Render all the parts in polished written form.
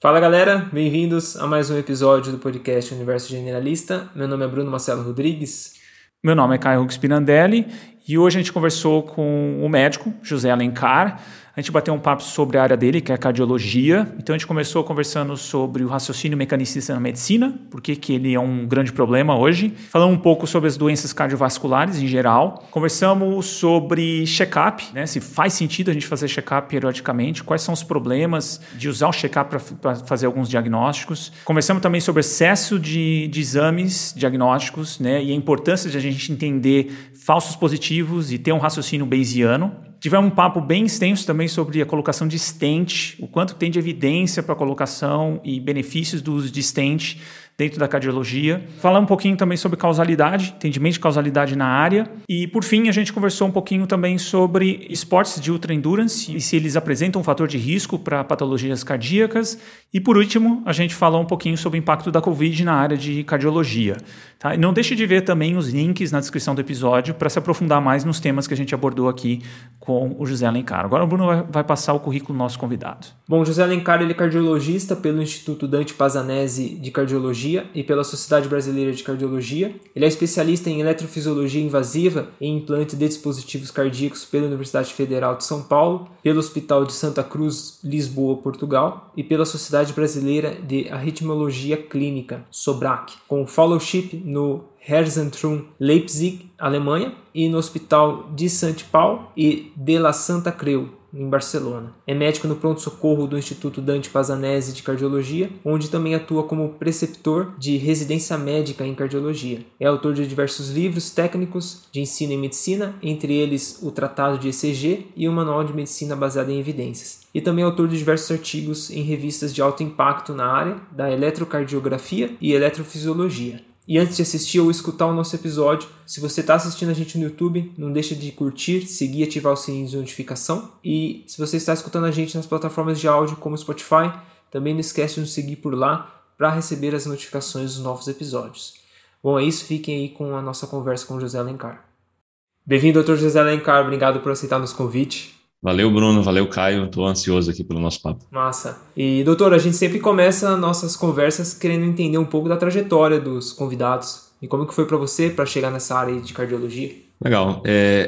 Fala galera, bem-vindos a mais um episódio do podcast Universo Generalista. Meu nome é Bruno Marcelo Rodrigues. Meu nome é Caio Hughes Pirandelli e hoje a gente conversou com o médico José Alencar. A gente bateu um papo sobre a área dele, que é a cardiologia. Então a gente começou conversando sobre o raciocínio mecanicista na medicina, por que ele é um grande problema hoje. Falamos um pouco sobre as doenças cardiovasculares em geral. Conversamos sobre check-up, né? Se faz sentido a gente fazer check-up periodicamente, quais são os problemas de usar o check-up para fazer alguns diagnósticos. Conversamos também sobre excesso de exames diagnósticos, né? E a importância de a gente entender falsos positivos e ter um raciocínio bayesiano. Tivemos um papo bem extenso também sobre a colocação de stent, o quanto tem de evidência para a colocação e benefícios do uso de stent dentro da cardiologia. Falamos um pouquinho também sobre causalidade, entendimento de causalidade na área. E, por fim, a gente conversou um pouquinho também sobre esportes de ultra endurance e se eles apresentam um fator de risco para patologias cardíacas. E, por último, a gente falou um pouquinho sobre o impacto da Covid na área de cardiologia. Tá? E não deixe de ver também os links na descrição do episódio para se aprofundar mais nos temas que a gente abordou aqui com o José Alencar. Agora o Bruno vai passar o currículo do nosso convidado. Bom, José Alencar ele é cardiologista pelo Instituto Dante Pazanese de Cardiologia e pela Sociedade Brasileira de Cardiologia. Ele é especialista em eletrofisiologia invasiva e implante de dispositivos cardíacos pela Universidade Federal de São Paulo, pelo Hospital de Santa Cruz, Lisboa, Portugal, e pela Sociedade Brasileira de Arritmiologia Clínica, SOBRAC, com fellowship no Herzentrum Leipzig, Alemanha, e no Hospital de St. Paul e de la Santa Creu, em Barcelona. É médico no pronto-socorro do Instituto Dante Pazanese de Cardiologia, onde também atua como preceptor de residência médica em cardiologia. É autor de diversos livros técnicos de ensino em medicina, entre eles o Tratado de ECG e o Manual de Medicina baseado em evidências. E também é autor de diversos artigos em revistas de alto impacto na área da eletrocardiografia e eletrofisiologia. E antes de assistir ou escutar o nosso episódio, se você está assistindo a gente no YouTube, não deixa de curtir, seguir e ativar o sininho de notificação. E se você está escutando a gente nas plataformas de áudio como Spotify, também não esquece de nos seguir por lá para receber as notificações dos novos episódios. Bom, é isso, fiquem aí com a nossa conversa com o José Alencar. Bem-vindo, Dr. José Alencar, obrigado por aceitar nosso convite. Valeu, Bruno. Valeu, Caio. Estou ansioso aqui pelo nosso papo. Massa. E, doutor, a gente sempre começa nossas conversas querendo entender um pouco da trajetória dos convidados. E como que foi para você para chegar nessa área de cardiologia? Legal.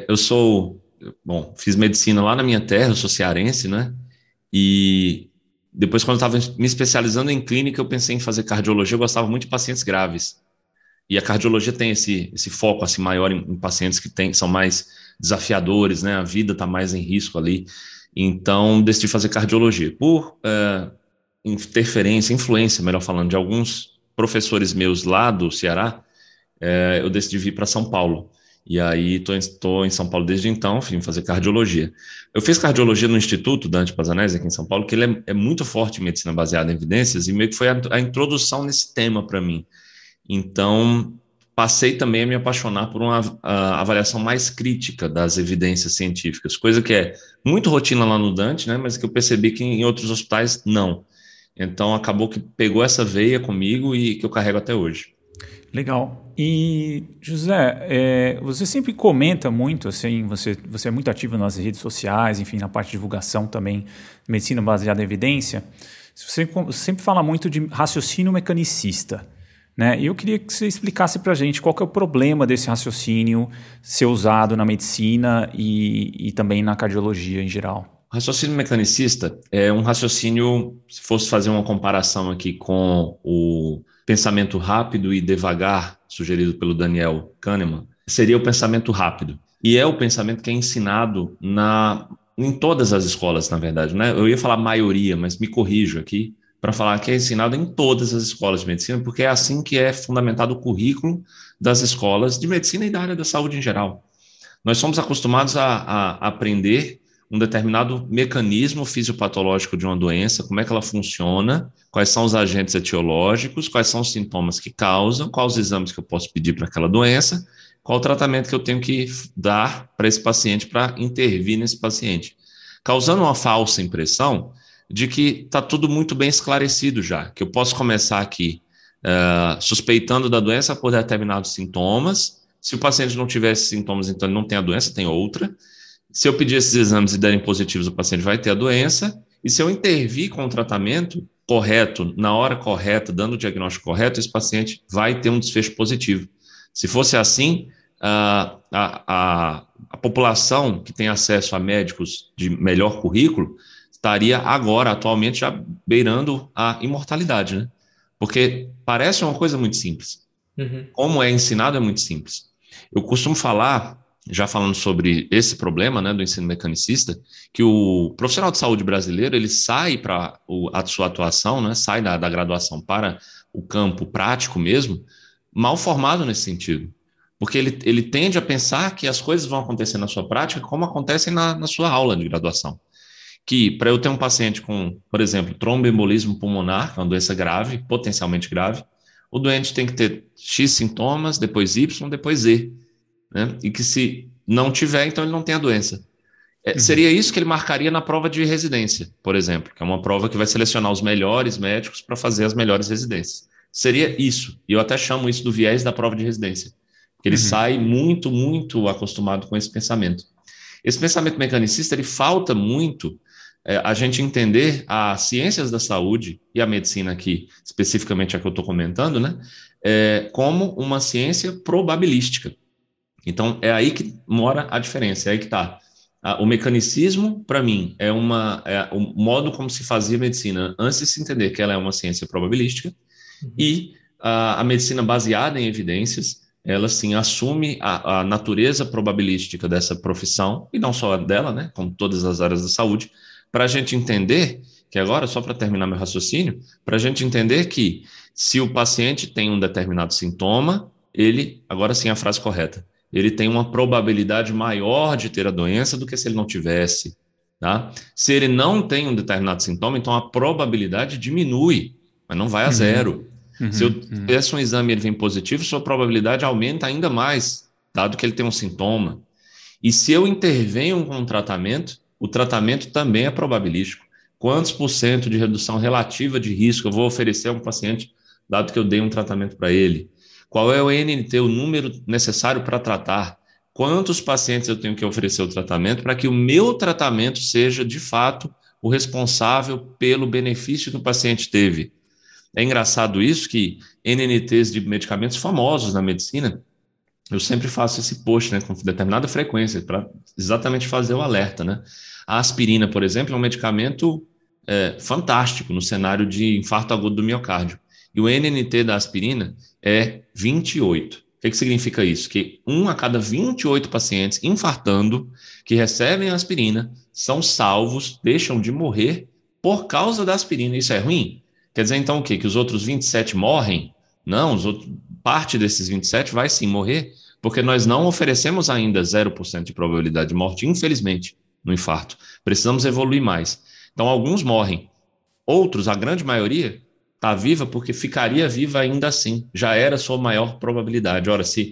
Fiz medicina lá na minha terra, eu sou cearense, né? E depois, quando eu estava me especializando em clínica, eu pensei em fazer cardiologia. Eu gostava muito de pacientes graves. E a cardiologia tem esse foco assim, maior em pacientes que são mais desafiadores, né? A vida está mais em risco ali. Então, decidi fazer cardiologia. Por influência, melhor falando, de alguns professores meus lá do Ceará, eu decidi vir para São Paulo. E aí, estou em São Paulo desde então, vim fazer cardiologia. Eu fiz cardiologia no Instituto Dante Pazanese, aqui em São Paulo, que ele é muito forte em medicina baseada em evidências, e meio que foi a introdução nesse tema para mim. Então, passei também a me apaixonar por uma avaliação mais crítica das evidências científicas, coisa que é muito rotina lá no Dante, né, mas que eu percebi que em outros hospitais não. Então, acabou que pegou essa veia comigo e que eu carrego até hoje. Legal. E, José, você sempre comenta muito, assim, você é muito ativo nas redes sociais, enfim, na parte de divulgação também, medicina baseada em evidência. Você sempre fala muito de raciocínio mecanicista. Né? E eu queria que você explicasse para a gente qual que é o problema desse raciocínio ser usado na medicina e também na cardiologia em geral. Raciocínio mecanicista é um raciocínio, se fosse fazer uma comparação aqui com o pensamento rápido e devagar, sugerido pelo Daniel Kahneman, seria o pensamento rápido. E é o pensamento que é ensinado em todas as escolas, na verdade. Né? Eu ia falar maioria, mas me corrijo aqui, para falar que é ensinado em todas as escolas de medicina, porque é assim que é fundamentado o currículo das escolas de medicina e da área da saúde em geral. Nós somos acostumados a aprender um determinado mecanismo fisiopatológico de uma doença, como é que ela funciona, quais são os agentes etiológicos, quais são os sintomas que causam, quais os exames que eu posso pedir para aquela doença, qual o tratamento que eu tenho que dar para esse paciente, para intervir nesse paciente, causando uma falsa impressão de que está tudo muito bem esclarecido já, que eu posso começar aqui suspeitando da doença por determinados sintomas. Se o paciente não tiver esses sintomas, então ele não tem a doença, tem outra. Se eu pedir esses exames e derem positivos, o paciente vai ter a doença. E se eu intervir com o tratamento, correto, na hora correta, dando o diagnóstico correto, esse paciente vai ter um desfecho positivo. Se fosse assim, a população que tem acesso a médicos de melhor currículo estaria agora, atualmente, já beirando a imortalidade, né? Porque parece uma coisa muito simples. Como é ensinado é muito simples. Eu costumo falar, já falando sobre esse problema, né, do ensino mecanicista, que o profissional de saúde brasileiro, ele sai para a sua atuação, né, sai da graduação para o campo prático mesmo, mal formado nesse sentido. Porque ele tende a pensar que as coisas vão acontecer na sua prática como acontecem na sua aula de graduação. Que para eu ter um paciente com, por exemplo, tromboembolismo pulmonar, que é uma doença grave, potencialmente grave, o doente tem que ter X sintomas, depois Y, depois Z, né? E que se não tiver, então ele não tem a doença. Seria isso que ele marcaria na prova de residência, por exemplo, que é uma prova que vai selecionar os melhores médicos para fazer as melhores residências. Seria isso, e eu até chamo isso do viés da prova de residência, porque ele sai muito, muito acostumado com esse pensamento. Esse pensamento mecanicista, ele falta muito a gente entender as ciências da saúde e a medicina aqui, especificamente a que eu estou comentando, né, como uma ciência probabilística. Então, é aí que mora a diferença, é aí que está. O mecanicismo, para mim, é o modo como se fazia medicina antes de se entender que ela é uma ciência probabilística, e a medicina baseada em evidências, ela sim assume a natureza probabilística dessa profissão, e não só dela, né, como todas as áreas da saúde, para a gente entender que agora, só para terminar meu raciocínio, para a gente entender que se o paciente tem um determinado sintoma, ele, agora sim a frase correta, ele tem uma probabilidade maior de ter a doença do que se ele não tivesse, tá? Se ele não tem um determinado sintoma, então a probabilidade diminui, mas não vai a zero. Se eu tivesse um exame e ele vem positivo, sua probabilidade aumenta ainda mais, dado que ele tem um sintoma. E se eu intervenho com um tratamento, o tratamento também é probabilístico. Quantos por cento de redução relativa de risco eu vou oferecer a um paciente, dado que eu dei um tratamento para ele? Qual é o NNT, o número necessário para tratar? Quantos pacientes eu tenho que oferecer o tratamento para que o meu tratamento seja, de fato, o responsável pelo benefício que o paciente teve? É engraçado isso, que NNTs de medicamentos famosos na medicina, eu sempre faço esse post, né, com determinada frequência, para exatamente fazer o alerta, né? A aspirina, por exemplo, é um medicamento fantástico no cenário de infarto agudo do miocárdio. E o NNT da aspirina é 28. O que significa isso? Que 1 a cada 28 pacientes infartando que recebem a aspirina são salvos, deixam de morrer por causa da aspirina. Isso é ruim? Quer dizer, então, o quê? Que os outros 27 morrem? Não, parte desses 27 vai sim morrer, porque nós não oferecemos ainda 0% de probabilidade de morte, infelizmente, no infarto. Precisamos evoluir mais. Então, alguns morrem. Outros, a grande maioria, está viva porque ficaria viva ainda assim. Já era sua maior probabilidade. Ora, se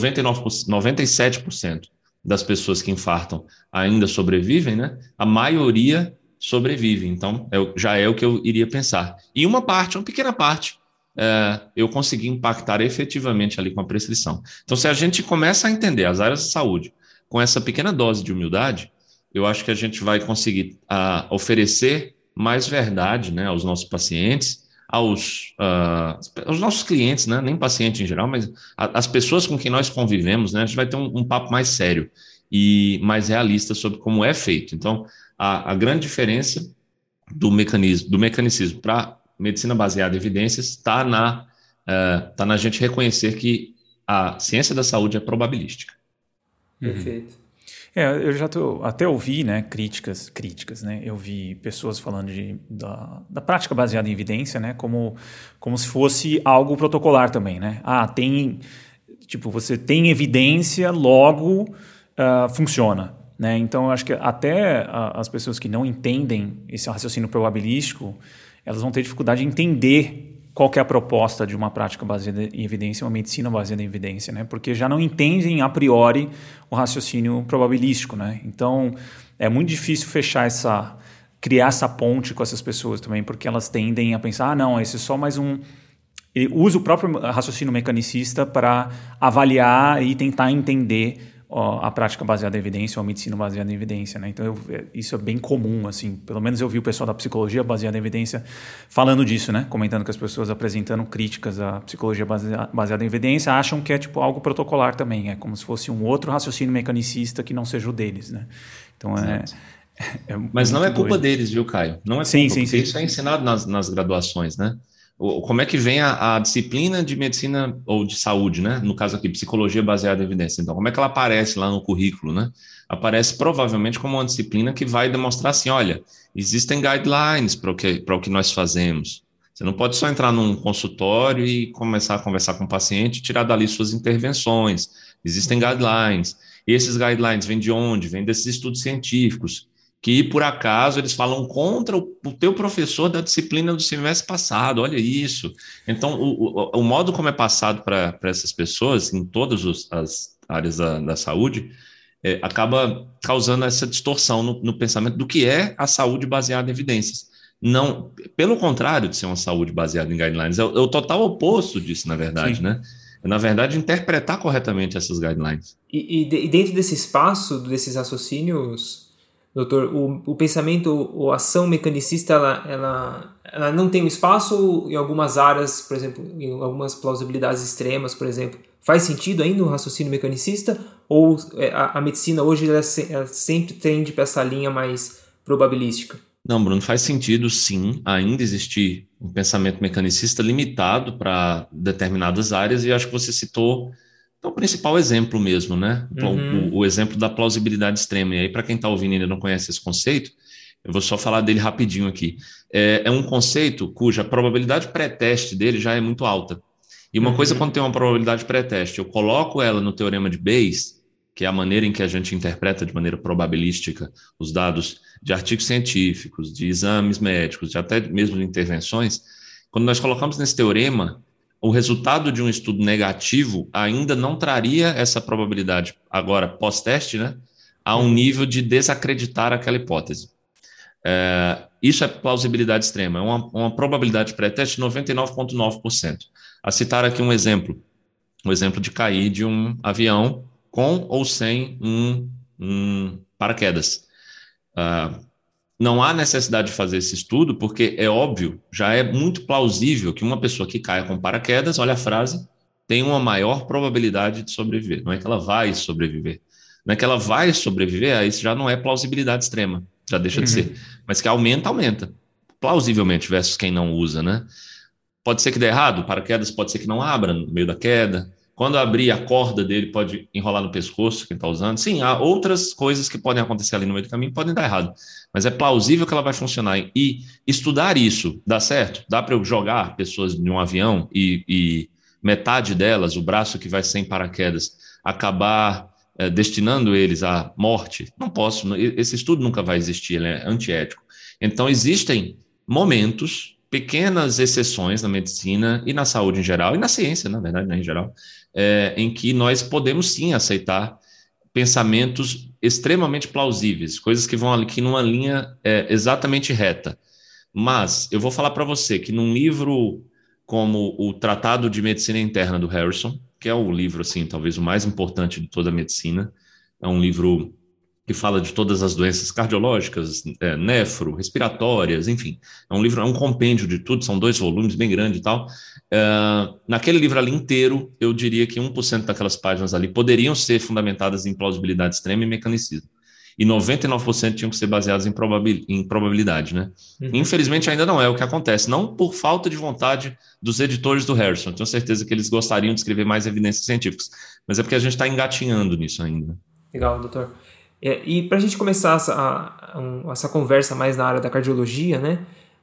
97% das pessoas que infartam ainda sobrevivem, né? A maioria sobrevive. Então, já é o que eu iria pensar. E uma pequena parte, eu consegui impactar efetivamente ali com a prescrição. Então, se a gente começa a entender as áreas de saúde com essa pequena dose de humildade, eu acho que a gente vai conseguir oferecer mais verdade, né, aos nossos pacientes, aos nossos clientes, né, nem paciente em geral, mas as pessoas com quem nós convivemos, né, a gente vai ter um papo mais sério e mais realista sobre como é feito. Então, a grande diferença do mecanicismo para medicina baseada em evidências está na gente reconhecer que a ciência da saúde é probabilística. Perfeito. Eu já até ouvi, né, críticas, né? Eu vi pessoas falando da prática baseada em evidência, né, como se fosse algo protocolar também, né? Você tem evidência, logo funciona, né? Então, eu acho que até as pessoas que não entendem esse raciocínio probabilístico, elas vão ter dificuldade de entender qual que é a proposta de uma prática baseada em evidência, uma medicina baseada em evidência, né? Porque já não entendem a priori o raciocínio probabilístico, né? Então, é muito difícil criar essa ponte com essas pessoas também, porque elas tendem a pensar, não, esse é só mais um... Ele usa o próprio raciocínio mecanicista para avaliar e tentar entender a prática baseada em evidência ou a medicina baseada em evidência, né? Então, isso é bem comum, assim. Pelo menos eu vi o pessoal da psicologia baseada em evidência falando disso, né? Comentando que as pessoas apresentando críticas à psicologia baseada em evidência acham que é tipo algo protocolar também. É como se fosse um outro raciocínio mecanicista que não seja o deles, né? Então, Mas não é culpa doido. deles, viu, Caio? Não é culpa, Sim. porque isso é ensinado nas graduações, né? Como é que vem a disciplina de medicina ou de saúde, né? No caso aqui, psicologia baseada em evidência. Então, como é que ela aparece lá no currículo, né? Aparece provavelmente como uma disciplina que vai demonstrar assim, olha, existem guidelines para o que nós fazemos. Você não pode só entrar num consultório e começar a conversar com o paciente e tirar dali suas intervenções. Existem guidelines. E esses guidelines vêm de onde? Vêm desses estudos científicos que, por acaso, eles falam contra o teu professor da disciplina do semestre passado, olha isso. Então, o modo como é passado para essas pessoas, em todas as áreas da saúde, acaba causando essa distorção no pensamento do que é a saúde baseada em evidências. Não, pelo contrário de ser uma saúde baseada em guidelines, é o total oposto disso, na verdade, Sim. né? Na verdade, interpretar corretamente essas guidelines. E dentro desse espaço, desses raciocínios, doutor, o pensamento ou ação mecanicista, ela não tem um espaço em algumas áreas, por exemplo, em algumas plausibilidades extremas, por exemplo. Faz sentido ainda o raciocínio mecanicista? Ou a medicina hoje ela sempre tende para essa linha mais probabilística? Não, Bruno, faz sentido, sim, ainda existir um pensamento mecanicista limitado para determinadas áreas, e acho que você citou o principal exemplo mesmo, né? O exemplo da plausibilidade extrema. E aí, para quem está ouvindo e ainda não conhece esse conceito, eu vou só falar dele rapidinho aqui. É um conceito cuja probabilidade pré-teste dele já é muito alta. E uma coisa, quando tem uma probabilidade pré-teste, eu coloco ela no teorema de Bayes, que é a maneira em que a gente interpreta de maneira probabilística os dados de artigos científicos, de exames médicos, de até mesmo de intervenções. Quando nós colocamos nesse teorema, o resultado de um estudo negativo ainda não traria essa probabilidade, agora pós-teste, né, a um nível de desacreditar aquela hipótese. Isso é plausibilidade extrema, é uma probabilidade pré-teste de 99,9%. A citar aqui um exemplo de cair de um avião com ou sem um paraquedas. Não há necessidade de fazer esse estudo, porque é óbvio, já é muito plausível que uma pessoa que caia com paraquedas, olha a frase, tem uma maior probabilidade de sobreviver. Não é que ela vai sobreviver. Não é que ela vai sobreviver, aí isso já não é plausibilidade extrema, já deixa de ser. Mas que aumenta. Plausivelmente, versus quem não usa, né? Pode ser que dê errado, o paraquedas pode ser que não abra no meio da queda. Quando abrir, a corda dele pode enrolar no pescoço, quem está usando. Sim, há outras coisas que podem acontecer ali no meio do caminho, podem dar errado. Mas é plausível que ela vai funcionar. E estudar isso, dá certo? Dá para eu jogar pessoas de um avião e metade delas, o braço que vai sem paraquedas, acabar destinando eles à morte? Não posso. Esse estudo nunca vai existir, ele é antiético. Então, existem momentos, pequenas exceções na medicina e na saúde em geral, e na ciência, na verdade, né, em geral, em que nós podemos sim aceitar pensamentos extremamente plausíveis, coisas que vão aqui numa linha exatamente reta. Mas eu vou falar para você que num livro como o Tratado de Medicina Interna do Harrison, que é o livro, assim, talvez o mais importante de toda a medicina, é um livro que fala de todas as doenças cardiológicas, nefro, respiratórias, enfim. É um livro, é um compêndio de tudo, são 2 volumes, bem grande e tal. Naquele livro ali inteiro, eu diria que 1% daquelas páginas ali poderiam ser fundamentadas em plausibilidade extrema e mecanicismo. E 99% tinham que ser baseadas em probabilidade, né? Infelizmente ainda não é o que acontece, não por falta de vontade dos editores do Harrison, tenho certeza que eles gostariam de escrever mais evidências científicas, mas é porque a gente está engatinhando nisso ainda. Legal, doutor. E para a gente começar essa conversa mais na área da cardiologia, né?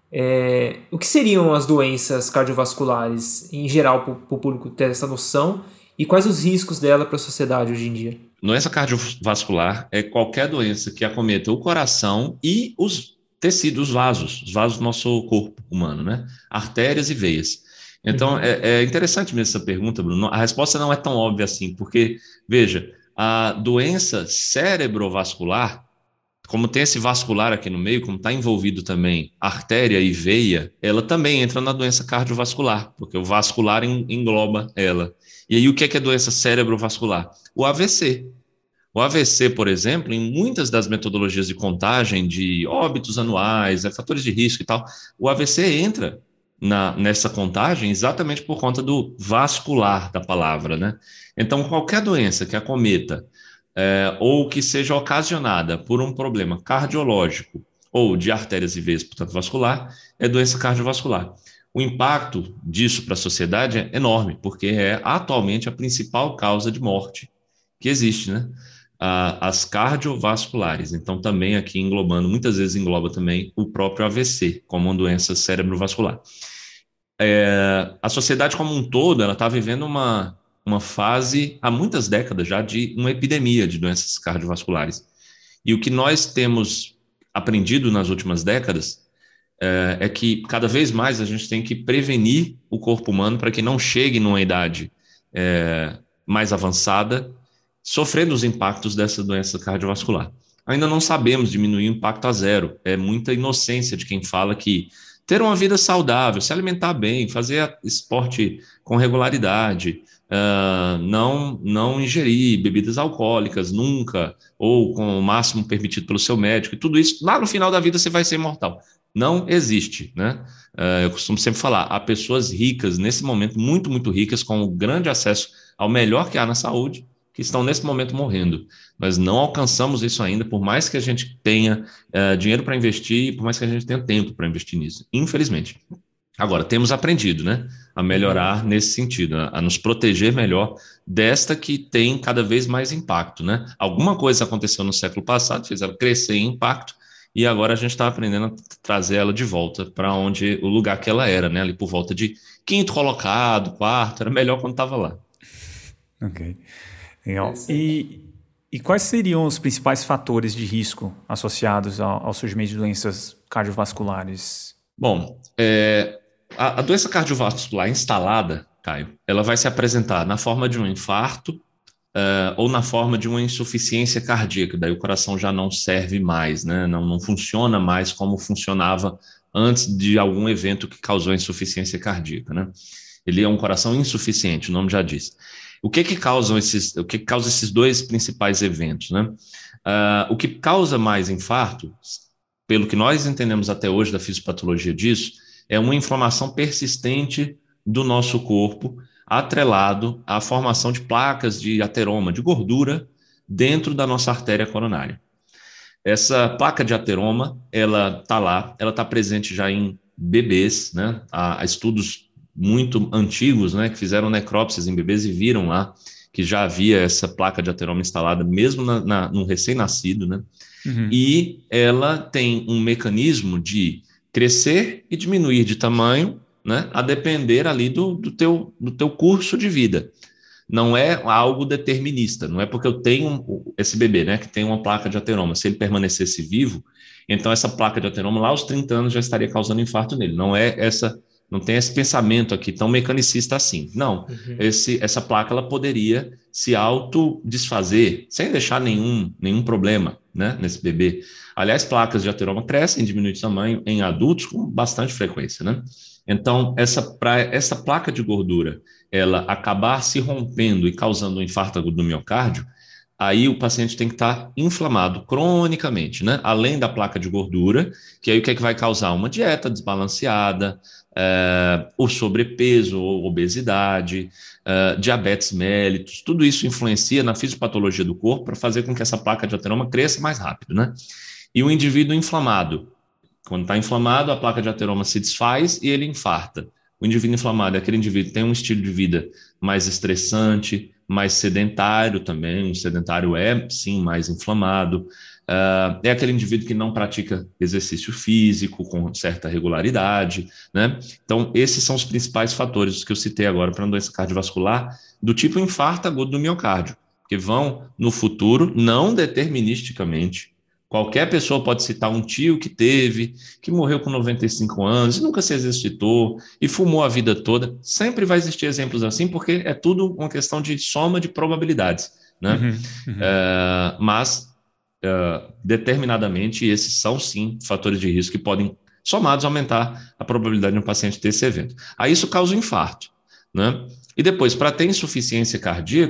O que seriam as doenças cardiovasculares, em geral, para o público ter essa noção, e quais os riscos dela para a sociedade hoje em dia? Doença cardiovascular é qualquer doença que acometa o coração e os tecidos, os vasos do nosso corpo humano, né? Artérias e veias. Então, é interessante mesmo essa pergunta, Bruno. A resposta não é tão óbvia assim, porque, veja, a doença cerebrovascular, como tem esse vascular aqui no meio, como está envolvido também artéria e veia, ela também entra na doença cardiovascular, porque o vascular engloba ela. E aí, o que é doença cerebrovascular? O AVC. O AVC, por exemplo, em muitas das metodologias de contagem de óbitos anuais, fatores de risco e tal, o AVC entra nessa contagem exatamente por conta do vascular da palavra, né? Então, qualquer doença que acometa ou que seja ocasionada por um problema cardiológico ou de artérias e veias, portanto, vascular, é doença cardiovascular. O impacto disso para a sociedade é enorme, porque é atualmente a principal causa de morte que existe, né? As cardiovasculares. Então, também aqui englobando, muitas vezes engloba também o próprio AVC, como uma doença cerebrovascular. A sociedade como um todo, ela está vivendo uma fase, há muitas décadas já, de uma epidemia de doenças cardiovasculares. E o que nós temos aprendido nas últimas décadas é que cada vez mais a gente tem que prevenir o corpo humano para que não chegue numa idade mais avançada, sofrendo os impactos dessa doença cardiovascular. Ainda não sabemos diminuir o impacto a zero. É muita inocência de quem fala que ter uma vida saudável, se alimentar bem, fazer esporte com regularidade, não ingerir bebidas alcoólicas nunca, ou com o máximo permitido pelo seu médico, e tudo isso, lá no final da vida você vai ser imortal. Não existe, né? Eu costumo sempre falar, há pessoas ricas, nesse momento, muito, muito ricas, com grande acesso ao melhor que há na saúde, que estão nesse momento morrendo. Nós não alcançamos isso ainda, por mais que a gente tenha dinheiro para investir, por mais que a gente tenha tempo para investir nisso, infelizmente. Agora, temos aprendido, né, a melhorar nesse sentido, a nos proteger melhor desta que tem cada vez mais impacto, né? Alguma coisa aconteceu no século passado, fez ela crescer em impacto, e agora a gente está aprendendo a trazer ela de volta para onde o lugar que ela era, né? Ali por volta de quinto colocado, quarto, era melhor quando estava lá. Ok, legal. E quais seriam os principais fatores de risco associados ao surgimento de doenças cardiovasculares? Bom, a doença cardiovascular instalada, Caio, ela vai se apresentar na forma de um infarto ou na forma de uma insuficiência cardíaca, daí o coração já não serve mais, né? Não funciona mais como funcionava antes de algum evento que causou insuficiência cardíaca, né? Ele é um coração insuficiente, o nome já diz. O que causa esses dois principais eventos, né? O que causa mais infarto, pelo que nós entendemos até hoje da fisiopatologia disso, é uma inflamação persistente do nosso corpo, atrelado à formação de placas de ateroma, de gordura, dentro da nossa artéria coronária. Essa placa de ateroma, ela está lá, ela está presente já em bebês, né? Há estudos muito antigos, né, que fizeram necrópsias em bebês e viram lá que já havia essa placa de ateroma instalada, mesmo no recém-nascido, né? Uhum. E ela tem um mecanismo de crescer e diminuir de tamanho, né, a depender ali do teu curso de vida. Não é algo determinista, não é porque eu tenho esse bebê, né, que tem uma placa de ateroma, se ele permanecesse vivo, então essa placa de ateroma lá aos 30 anos já estaria causando infarto nele. Não tem esse pensamento aqui tão mecanicista assim. Não, essa placa ela poderia se autodesfazer sem deixar nenhum problema, né, nesse bebê. Aliás, placas de ateroma crescem, diminuem de tamanho em adultos com bastante frequência, né? Então, essa placa de gordura, ela acabar se rompendo e causando um infarto agudo do miocárdio, aí o paciente tem que estar inflamado cronicamente, né? Além da placa de gordura, que aí o que é que vai causar? Uma dieta desbalanceada, o sobrepeso ou obesidade, diabetes mellitus, tudo isso influencia na fisiopatologia do corpo para fazer com que essa placa de ateroma cresça mais rápido, né? E o indivíduo inflamado, quando está inflamado, a placa de ateroma se desfaz e ele infarta. O indivíduo inflamado é aquele indivíduo que tem um estilo de vida mais estressante, mais sedentário também, um sedentário é, sim, mais inflamado, é aquele indivíduo que não pratica exercício físico com certa regularidade, né? Então, esses são os principais fatores que eu citei agora para uma doença cardiovascular do tipo infarto agudo do miocárdio, que vão, no futuro, não deterministicamente. Qualquer pessoa pode citar um tio que morreu com 95 anos e nunca se exercitou e fumou a vida toda. Sempre vai existir exemplos assim, porque é tudo uma questão de soma de probabilidades, né? Mas, determinadamente, esses são, sim, fatores de risco que podem, somados, aumentar a probabilidade de um paciente ter esse evento. Aí isso causa um infarto, né? E depois, para ter insuficiência cardíaca,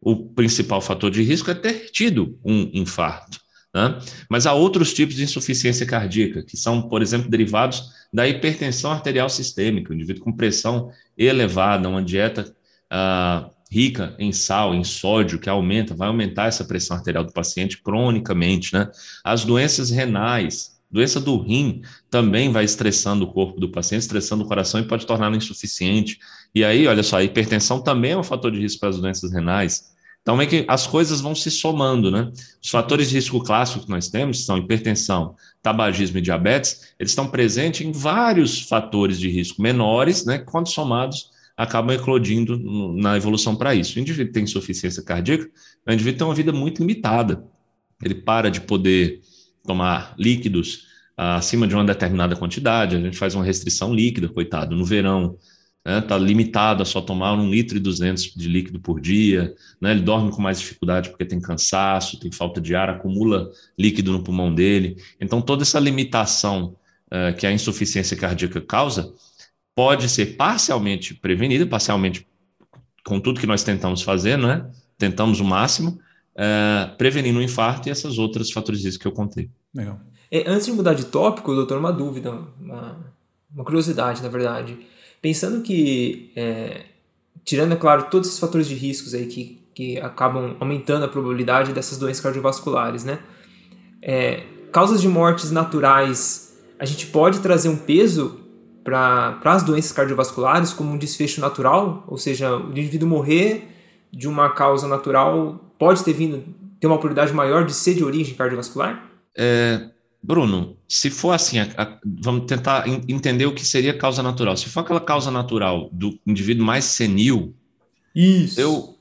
o principal fator de risco é ter tido um infarto, né? Mas há outros tipos de insuficiência cardíaca, que são, por exemplo, derivados da hipertensão arterial sistêmica, o indivíduo com pressão elevada, uma dieta rica em sal, em sódio, que vai aumentar essa pressão arterial do paciente cronicamente, né? As doenças renais, doença do rim também vai estressando o corpo do paciente, estressando o coração e pode torná-lo insuficiente. E aí, olha só, a hipertensão também é um fator de risco para as doenças renais. Então, é que as coisas vão se somando, né? Os fatores de risco clássicos que nós temos são hipertensão, tabagismo e diabetes, eles estão presentes em vários fatores de risco menores, né? Que, quando somados, acabam eclodindo na evolução para isso. O indivíduo que tem insuficiência cardíaca, o indivíduo tem uma vida muito limitada. Ele para de poder tomar líquidos acima de uma determinada quantidade, a gente faz uma restrição líquida, coitado, no verão, está limitado a só tomar 1,2 litro de líquido por dia, né? Ele dorme com mais dificuldade porque tem cansaço, tem falta de ar, acumula líquido no pulmão dele. Então, toda essa limitação que a insuficiência cardíaca causa pode ser parcialmente prevenida, parcialmente com tudo que nós tentamos fazer, né? Tentamos o máximo, prevenindo o infarto e essas outras fatores de risco que eu contei. Legal. Antes de mudar de tópico, doutor, uma dúvida, uma curiosidade, na verdade. Pensando que, tirando, é claro, todos esses fatores de riscos aí que acabam aumentando a probabilidade dessas doenças cardiovasculares, né? Causas de mortes naturais, a gente pode trazer um peso para as doenças cardiovasculares como um desfecho natural? Ou seja, o indivíduo morrer de uma causa natural pode ter uma probabilidade maior de ser de origem cardiovascular? Bruno, se for assim, vamos tentar entender o que seria causa natural. Se for aquela causa natural do indivíduo mais senil, isso.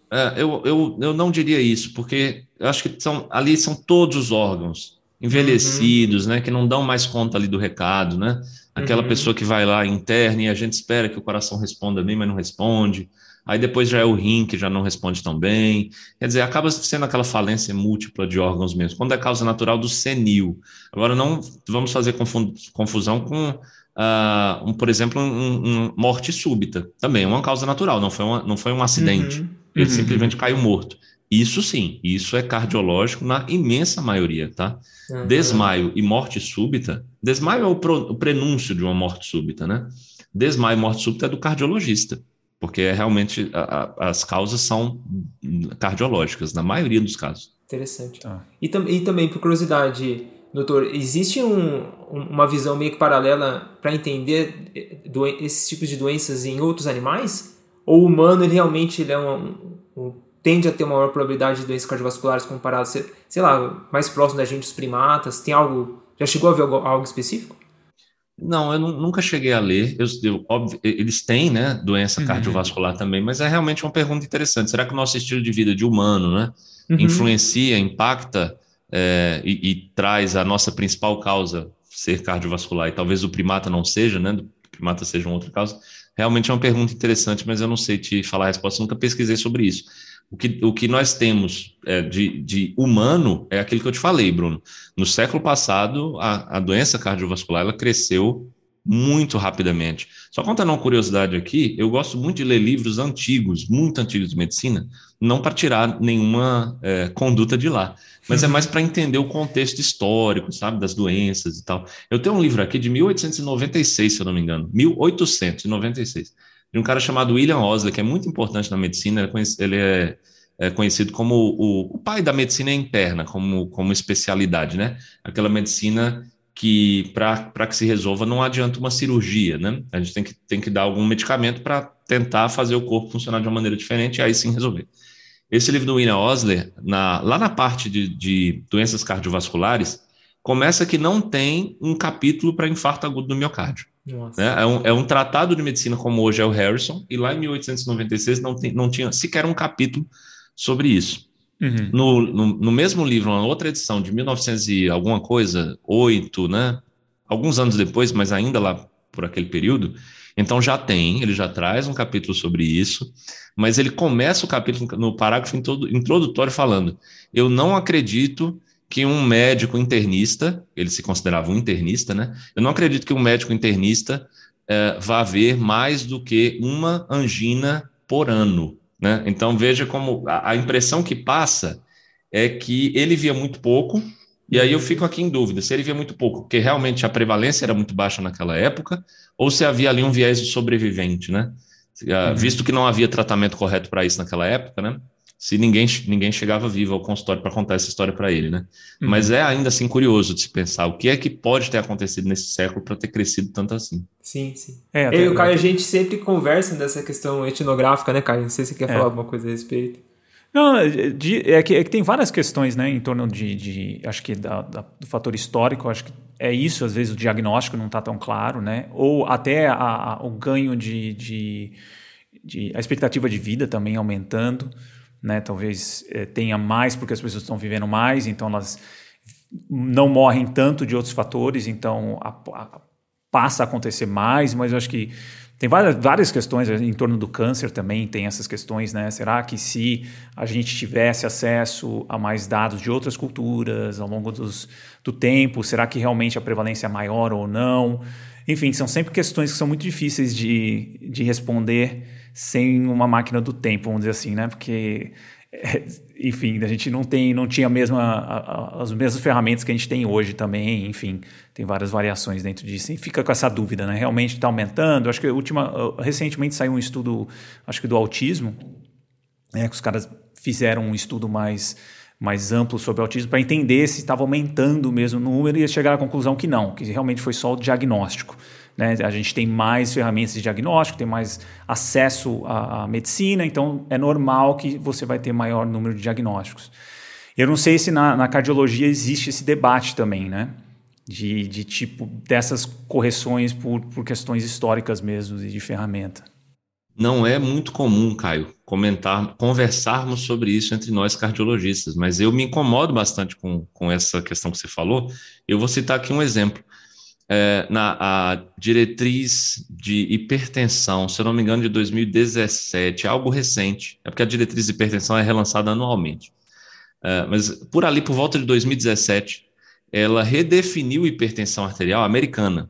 Eu não diria isso, porque eu acho que ali são todos os órgãos envelhecidos, né, que não dão mais conta ali do recado, né? Aquela pessoa que vai lá interna e a gente espera que o coração responda bem, mas não responde. Aí depois já é o rim que já não responde tão bem. Quer dizer, acaba sendo aquela falência múltipla de órgãos mesmo, quando é causa natural do senil. Agora, não vamos fazer confusão com, por exemplo, uma morte súbita. Também é uma causa natural, não foi um acidente. Ele simplesmente caiu morto. Isso sim, isso é cardiológico na imensa maioria, tá? Desmaio e morte súbita. Desmaio é o prenúncio de uma morte súbita, né? Desmaio e morte súbita é do cardiologista, porque realmente as causas são cardiológicas, na maioria dos casos. Interessante. E também, por curiosidade, doutor, existe uma visão meio que paralela para entender esses tipos de doenças em outros animais? Ou o humano, ele realmente tende a ter uma maior probabilidade de doenças cardiovasculares comparado, sei lá, mais próximo da gente, os primatas? Tem algo... Já chegou a ver algo específico? Não, eu nunca cheguei a ler. Óbvio, eles têm, né, doença cardiovascular também, mas é realmente uma pergunta interessante. Será que o nosso estilo de vida de humano, né, influencia, impacta e traz a nossa principal causa ser cardiovascular? E talvez o primata não seja, né? O primata seja uma outra causa. Realmente é uma pergunta interessante, mas eu não sei te falar a resposta. Nunca pesquisei sobre isso. O que nós temos de humano é aquilo que eu te falei, Bruno. No século passado, a doença cardiovascular ela cresceu muito rapidamente. Só contando uma curiosidade aqui, eu gosto muito de ler livros antigos, muito antigos de medicina, não para tirar nenhuma conduta de lá, mas é mais para entender o contexto histórico, sabe, das doenças e tal. Eu tenho um livro aqui de 1896, se eu não me engano, 1896. De um cara chamado William Osler, que é muito importante na medicina. Ele é conhecido como o pai da medicina interna, como especialidade, né? Aquela medicina que, para que se resolva, não adianta uma cirurgia, né? A gente tem que dar algum medicamento para tentar fazer o corpo funcionar de uma maneira diferente e aí sim resolver. Esse livro do William Osler, lá na parte de doenças cardiovasculares, começa que não tem um capítulo para infarto agudo do miocárdio. Né? É um tratado de medicina como hoje é o Harrison, e lá em 1896 não tinha sequer um capítulo sobre isso. No mesmo livro, uma outra edição de 1900 e alguma coisa, 8, né? Alguns anos depois, mas ainda lá por aquele período, então ele já traz um capítulo sobre isso, mas ele começa o capítulo no parágrafo introdutório falando: eu não acredito que um médico internista, ele se considerava um internista, né? Eu não acredito que um médico internista vá ver mais do que uma angina por ano. né? Então veja como a impressão que passa é que ele via muito pouco, e aí eu fico aqui em dúvida se ele via muito pouco, porque realmente a prevalência era muito baixa naquela época, ou se havia ali um viés de sobrevivente, né? Visto que não havia tratamento correto para isso naquela época, né? Se ninguém chegava vivo ao consultório para contar essa história para ele, né? Mas é ainda assim curioso de se pensar o que é que pode ter acontecido nesse século para ter crescido tanto assim. Sim, sim. Eu e o Caio, a gente sempre conversa dessa questão etnográfica, né, Caio? Não sei se você quer falar alguma coisa a respeito. Não, é que tem várias questões, né, em torno acho que do fator histórico. Acho que é isso, às vezes o diagnóstico não está tão claro, né, ou até o ganho a expectativa de vida também aumentando, né, talvez tenha mais porque as pessoas estão vivendo mais, então elas não morrem tanto de outros fatores, então passa a acontecer mais, mas eu acho que tem várias questões em torno do câncer também, tem essas questões, né? Será que se a gente tivesse acesso a mais dados de outras culturas ao longo do tempo, será que realmente a prevalência é maior ou não? Enfim, são sempre questões que são muito difíceis de responder sem uma máquina do tempo, vamos dizer assim, né? Porque, enfim, a gente não tinha as mesmas ferramentas que a gente tem hoje também, enfim, tem várias variações dentro disso, e fica com essa dúvida, né? Realmente está aumentando? Acho que recentemente saiu um estudo, acho que do autismo, que os caras fizeram um estudo mais amplo sobre o autismo para entender se estava aumentando mesmo o número, e chegar à conclusão que não, que realmente foi só o diagnóstico, né? A gente tem mais ferramentas de diagnóstico, tem mais acesso à medicina, então é normal que você vai ter maior número de diagnósticos. Eu não sei se na cardiologia existe esse debate também, né? De tipo dessas correções por questões históricas mesmo e de ferramenta. Não é muito comum, Caio, conversarmos sobre isso entre nós cardiologistas, mas eu me incomodo bastante com essa questão que você falou. Eu vou citar aqui um exemplo. A diretriz de hipertensão, se eu não me engano, de 2017, algo recente, é porque a diretriz de hipertensão é relançada anualmente. Mas por ali, por volta de 2017, ela redefiniu hipertensão arterial americana.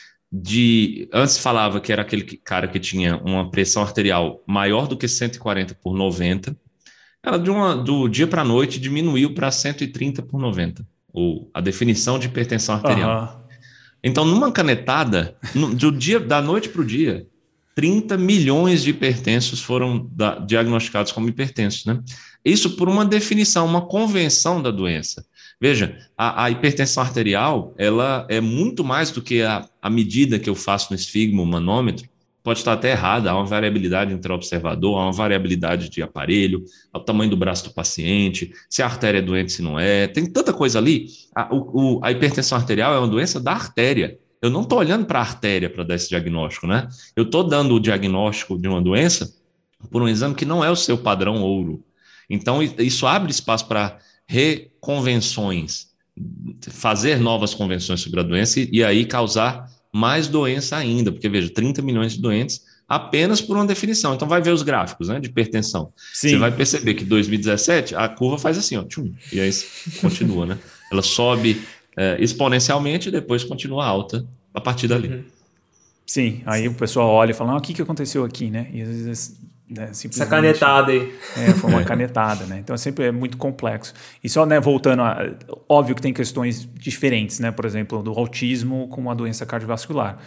Antes falava que era aquele cara que tinha uma pressão arterial maior do que 140/90, ela do dia para a noite diminuiu para 130/90, a definição de hipertensão arterial. Então, numa canetada, da noite para o dia, 30 milhões de hipertensos foram diagnosticados como hipertensos, né? Isso por uma definição, uma convenção da doença. Veja, a hipertensão arterial, ela é muito mais do que a medida que eu faço no esfigmo, o manômetro. Pode estar até errada, há uma variabilidade entre o observador, há uma variabilidade de aparelho, o tamanho do braço do paciente, se a artéria é doente, se não é, tem tanta coisa ali. A hipertensão arterial é uma doença da artéria. Eu não estou olhando para a artéria para dar esse diagnóstico, né? Eu estou dando o diagnóstico de uma doença por um exame que não é o seu padrão ouro. Então, isso abre espaço para reconvenções, fazer novas convenções sobre a doença e aí causar mais doença ainda, porque veja, 30 milhões de doentes apenas por uma definição. Então vai ver os gráficos, né, de hipertensão. Sim. Você vai perceber que em 2017 a curva faz assim, ó, tchum, e aí continua, né? Ela sobe exponencialmente e depois continua alta a partir dali. Sim, aí o pessoal olha e fala, o que aconteceu aqui, né? E às vezes essa canetada aí. Foi uma canetada, né? Então sempre é muito complexo. E só, né, voltando óbvio que tem questões diferentes, né? Por exemplo, do autismo com uma doença cardiovascular.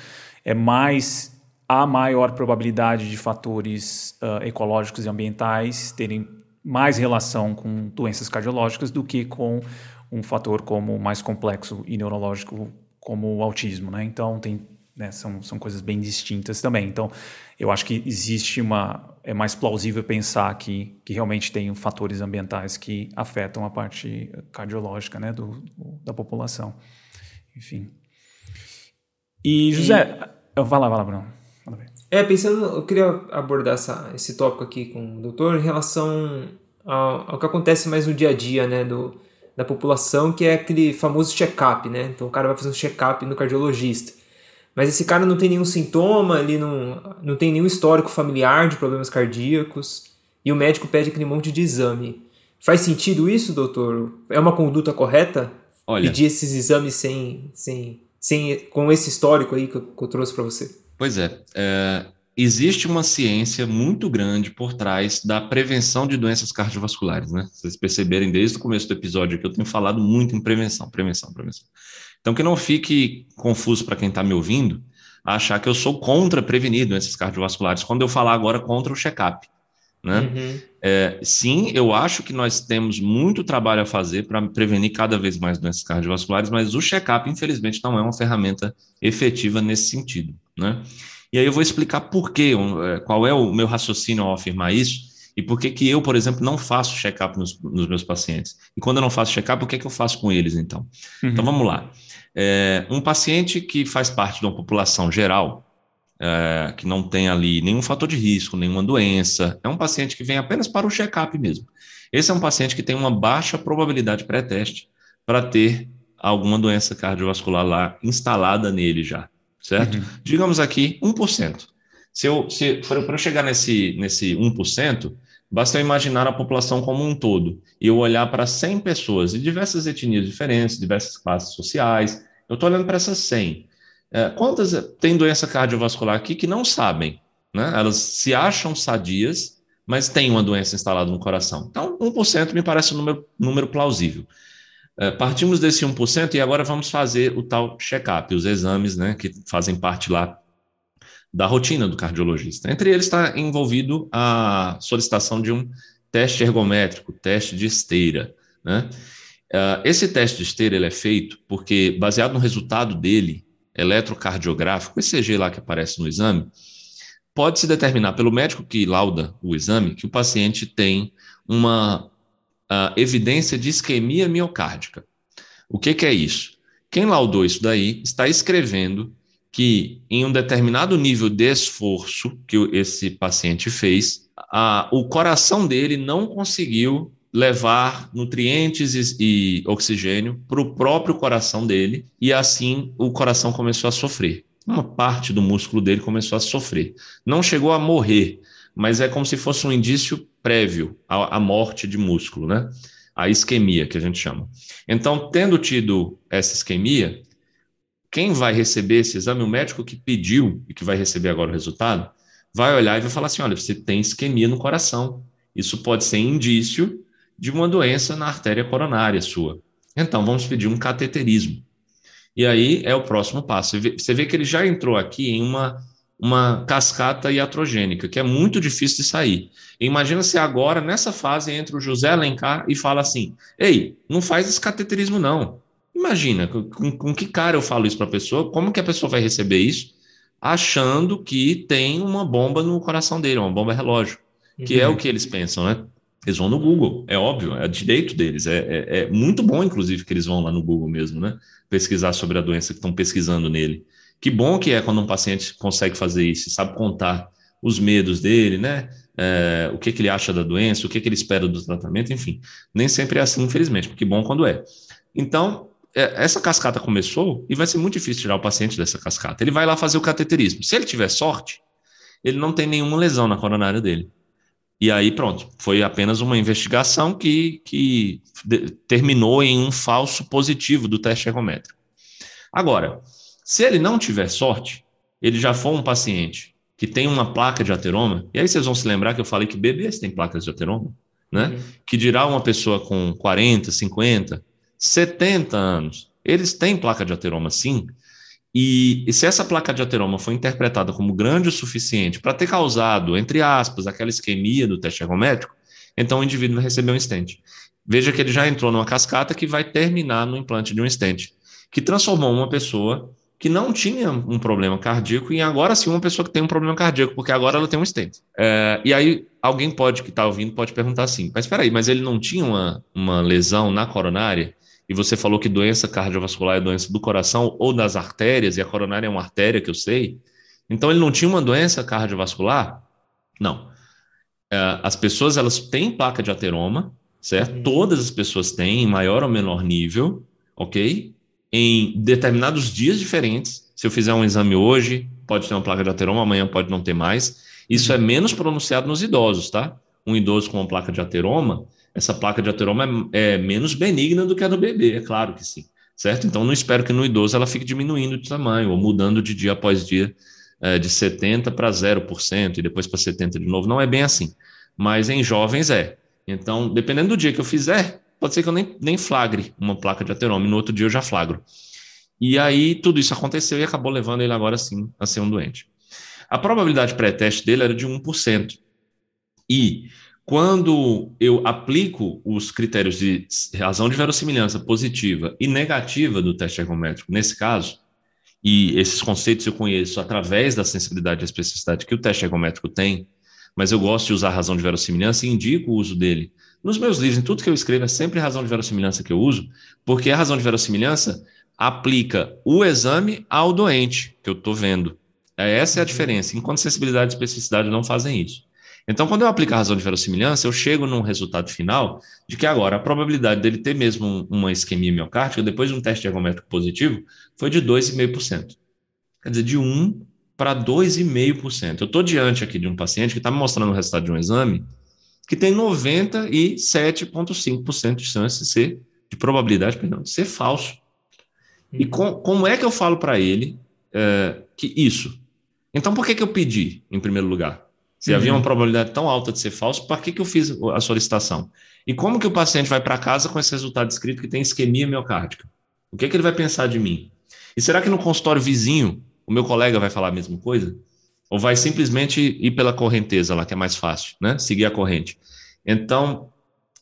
A maior probabilidade de fatores ecológicos e ambientais terem mais relação com doenças cardiológicas do que com um fator como mais complexo e neurológico como o autismo, né? Então são coisas bem distintas também. Então, eu acho que é mais plausível pensar que realmente tem fatores ambientais que afetam a parte cardiológica, né, da população. Enfim. E, José... Vai lá, Bruno. Pensando, eu queria abordar esse tópico aqui com o doutor em relação ao que acontece mais no dia a dia, né, da população, que é aquele famoso check-up, né? Então, o cara vai fazer um check-up no cardiologista. Mas esse cara não tem nenhum sintoma, ele não tem nenhum histórico familiar de problemas cardíacos, e o médico pede aquele monte de exame. Faz sentido isso, doutor? É uma conduta correta? Pedir esses exames com esse histórico aí que eu trouxe para você? Pois é. existe uma ciência muito grande por trás da prevenção de doenças cardiovasculares, né? Vocês perceberem desde o começo do episódio que eu tenho falado muito em prevenção, prevenção, prevenção. Então, que não fique confuso para quem está me ouvindo, achar que eu sou contra prevenir doenças cardiovasculares, quando eu falar agora contra o check-up, né? Uhum. Sim, eu acho que nós temos muito trabalho a fazer para prevenir cada vez mais doenças cardiovasculares, mas o check-up, infelizmente, não é uma ferramenta efetiva nesse sentido, né? E aí eu vou explicar por quê, qual é o meu raciocínio ao afirmar isso, e por que eu, por exemplo, não faço check-up nos meus pacientes. E quando eu não faço check-up, o que é que eu faço com eles, então? Então, vamos lá. Um paciente que faz parte de uma população geral, que não tem ali nenhum fator de risco, nenhuma doença, é um paciente que vem apenas para o check-up mesmo. Esse é um paciente que tem uma baixa probabilidade pré-teste para ter alguma doença cardiovascular lá instalada nele já, certo? Digamos aqui 1%. Se for para eu chegar nesse 1%, basta eu imaginar a população como um todo e eu olhar para 100 pessoas de diversas etnias diferentes, diversas classes sociais. Eu estou olhando para essas 100. Quantas têm doença cardiovascular aqui que não sabem, né? Elas se acham sadias, mas têm uma doença instalada no coração. Então, 1% me parece um número plausível. Partimos desse 1% e agora vamos fazer o tal check-up, os exames, né, que fazem parte lá da rotina do cardiologista. Entre eles está envolvido a solicitação de um teste ergométrico, teste de esteira, né? Esse teste de esteira ele é feito porque, baseado no resultado dele, eletrocardiográfico, ECG lá que aparece no exame, pode-se determinar pelo médico que lauda o exame que o paciente tem uma evidência de isquemia miocárdica. O que é isso? Quem laudou isso daí está escrevendo que em um determinado nível de esforço que esse paciente fez, o coração dele não conseguiu levar nutrientes e oxigênio para o próprio coração dele e assim o coração começou a sofrer. Uma parte do músculo dele começou a sofrer. Não chegou a morrer, mas é como se fosse um indício prévio à morte de músculo, né? A isquemia, que a gente chama. Então, tendo tido essa isquemia, quem vai receber esse exame, o médico que pediu e que vai receber agora o resultado, vai olhar e vai falar assim, olha, você tem isquemia no coração. Isso pode ser indício de uma doença na artéria coronária sua. Então, vamos pedir um cateterismo. E aí é o próximo passo. Você vê que ele já entrou aqui em uma cascata iatrogênica, que é muito difícil de sair. Imagina se agora, nessa fase, entra o José Alencar e fala assim, ei, não faz esse cateterismo não. Imagina, com que cara eu falo isso para a pessoa, como que a pessoa vai receber isso, achando que tem uma bomba no coração dele, uma bomba relógio, que é o que eles pensam, né? Eles vão no Google, é óbvio, é direito deles, é muito bom, inclusive, que eles vão lá no Google mesmo, né? Pesquisar sobre a doença que estão pesquisando nele. Que bom que é quando um paciente consegue fazer isso, sabe contar os medos dele, né? O que ele acha da doença, o que ele espera do tratamento, enfim. Nem sempre é assim, infelizmente, porque bom quando é. Então, essa cascata começou e vai ser muito difícil tirar o paciente dessa cascata. Ele vai lá fazer o cateterismo. Se ele tiver sorte, ele não tem nenhuma lesão na coronária dele. E aí, pronto, foi apenas uma investigação que terminou em um falso positivo do teste ergométrico. Agora, se ele não tiver sorte, ele já for um paciente que tem uma placa de ateroma, e aí vocês vão se lembrar que eu falei que bebês têm placas de ateroma, né? Que dirá uma pessoa com 40, 50, 70 anos, eles têm placa de ateroma sim, e se essa placa de ateroma foi interpretada como grande o suficiente para ter causado, entre aspas, aquela isquemia do teste ergométrico, então o indivíduo vai receber um stent. Veja que ele já entrou numa cascata que vai terminar no implante de um stent, que transformou uma pessoa que não tinha um problema cardíaco em agora sim uma pessoa que tem um problema cardíaco, porque agora ela tem um stent. E aí alguém que está ouvindo pode perguntar assim, mas espera aí, mas ele não tinha uma lesão na coronária? E você falou que doença cardiovascular é doença do coração ou das artérias, e a coronária é uma artéria que eu sei. Então ele não tinha uma doença cardiovascular? Não. As pessoas, elas têm placa de ateroma, certo? Todas as pessoas têm, em maior ou menor nível, ok? Em determinados dias diferentes. Se eu fizer um exame hoje, pode ter uma placa de ateroma, amanhã pode não ter mais. Isso é menos pronunciado nos idosos, tá? Um idoso com uma placa de ateroma, essa placa de ateroma é menos benigna do que a do bebê, é claro que sim, certo? Então, não espero que no idoso ela fique diminuindo de tamanho ou mudando de dia após dia de 70% para 0% e depois para 70% de novo. Não é bem assim. Mas em jovens é. Então, dependendo do dia que eu fizer, pode ser que eu nem flagre uma placa de ateroma, e no outro dia eu já flagro. E aí tudo isso aconteceu e acabou levando ele agora sim a ser um doente. A probabilidade pré-teste dele era de 1%. E quando eu aplico os critérios de razão de verossimilhança positiva e negativa do teste ergométrico, nesse caso, e esses conceitos eu conheço através da sensibilidade e especificidade que o teste ergométrico tem, mas eu gosto de usar a razão de verossimilhança e indico o uso dele. Nos meus livros, em tudo que eu escrevo, é sempre a razão de verossimilhança que eu uso, porque a razão de verossimilhança aplica o exame ao doente que eu estou vendo. Essa é a diferença, enquanto sensibilidade e especificidade não fazem isso. Então, quando eu aplico a razão de verossimilhança, eu chego num resultado final de que agora a probabilidade dele ter mesmo uma isquemia miocárdica, depois de um teste ergométrico positivo, foi de 2,5%. Quer dizer, de 1 para 2,5%. Eu estou diante aqui de um paciente que está me mostrando o resultado de um exame que tem 97,5% de chance de probabilidade, perdão, de ser falso. E como é que eu falo para ele que isso? Então, por que eu pedi, em primeiro lugar? Se havia uma probabilidade tão alta de ser falso, para que eu fiz a solicitação? E como que o paciente vai para casa com esse resultado escrito que tem isquemia miocárdica? O que ele vai pensar de mim? E será que no consultório vizinho o meu colega vai falar a mesma coisa? Ou vai simplesmente ir pela correnteza lá, que é mais fácil, né? Seguir a corrente. Então,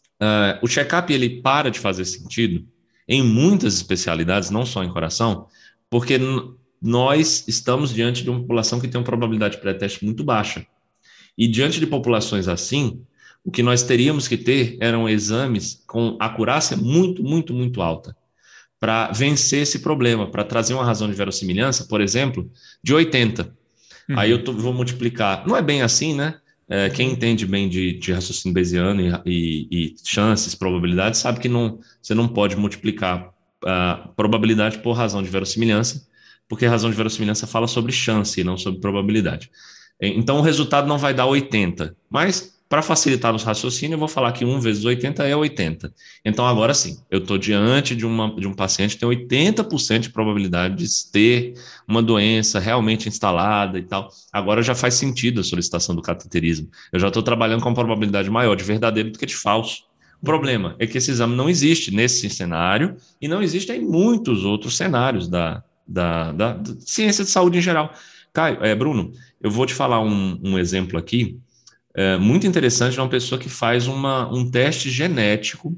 o check-up ele para de fazer sentido em muitas especialidades, não só em coração, porque nós estamos diante de uma população que tem uma probabilidade pré-teste muito baixa. E diante de populações assim, o que nós teríamos que ter eram exames com acurácia muito, muito, muito alta para vencer esse problema, para trazer uma razão de verossimilhança, por exemplo, de 80. Aí eu vou multiplicar. Não é bem assim, né? Quem entende bem de raciocínio bayesiano e chances, probabilidades, sabe que você não pode multiplicar a probabilidade por razão de verossimilhança, porque a razão de verossimilhança fala sobre chance e não sobre probabilidade. Então o resultado não vai dar 80, mas para facilitar os raciocínios, eu vou falar que 1 vezes 80 é 80. Então agora sim, eu estou diante de um paciente que tem 80% de probabilidade de ter uma doença realmente instalada e tal. Agora já faz sentido a solicitação do cateterismo. Eu já estou trabalhando com uma probabilidade maior de verdadeiro do que de falso. O problema é que esse exame não existe nesse cenário e não existe em muitos outros cenários da ciência de saúde em geral. Bruno, eu vou te falar um exemplo aqui muito interessante de uma pessoa que faz um teste genético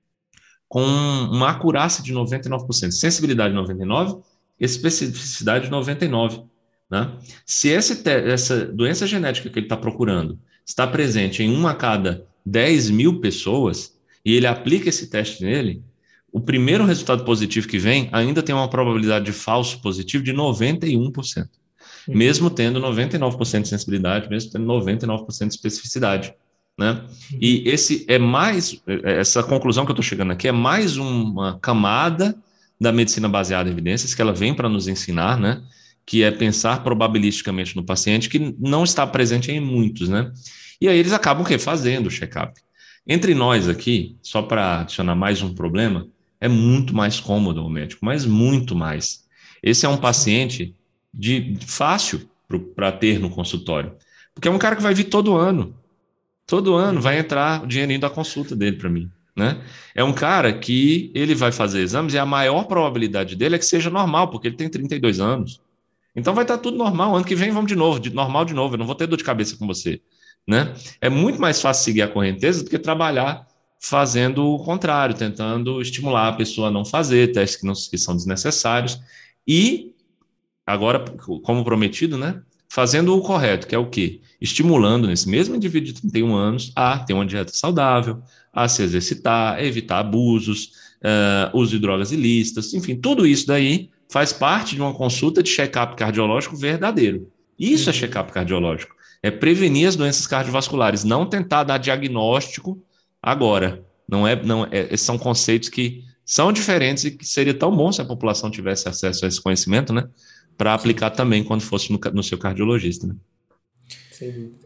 com uma acurácia de 99%, sensibilidade de 99%, especificidade de 99%. Né? Se essa doença genética que ele está procurando está presente em 1 a cada 10 mil pessoas e ele aplica esse teste nele, o primeiro resultado positivo que vem ainda tem uma probabilidade de falso positivo de 91%. Mesmo tendo 99% de sensibilidade, mesmo tendo 99% de especificidade. Né? E essa conclusão que eu estou chegando aqui é mais uma camada da medicina baseada em evidências que ela vem para nos ensinar, né? Que é pensar probabilisticamente no paciente, que não está presente em muitos. Né? E aí eles acabam fazendo o check-up. Entre nós aqui, só para adicionar mais um problema, é muito mais cômodo o médico, mas muito mais. Esse é um paciente fácil para ter no consultório, porque é um cara que vai vir todo ano vai entrar o dinheirinho da consulta dele para mim, né? É um cara que ele vai fazer exames e a maior probabilidade dele é que seja normal, porque ele tem 32 anos, então vai estar tudo normal, ano que vem vamos de novo, normal de novo, eu não vou ter dor de cabeça com você, né? É muito mais fácil seguir a correnteza do que trabalhar fazendo o contrário, tentando estimular a pessoa a não fazer testes que são desnecessários e agora, como prometido, né? Fazendo o correto, que é o quê? Estimulando nesse mesmo indivíduo de 31 anos a ter uma dieta saudável, a se exercitar, a evitar abusos, uso de drogas ilícitas, enfim, tudo isso daí faz parte de uma consulta de check-up cardiológico verdadeiro. Isso é check-up cardiológico. É prevenir as doenças cardiovasculares, não tentar dar diagnóstico agora. São conceitos que são diferentes e que seria tão bom se a população tivesse acesso a esse conhecimento, né? Para aplicar também quando fosse no seu cardiologista. Né? Sem dúvida.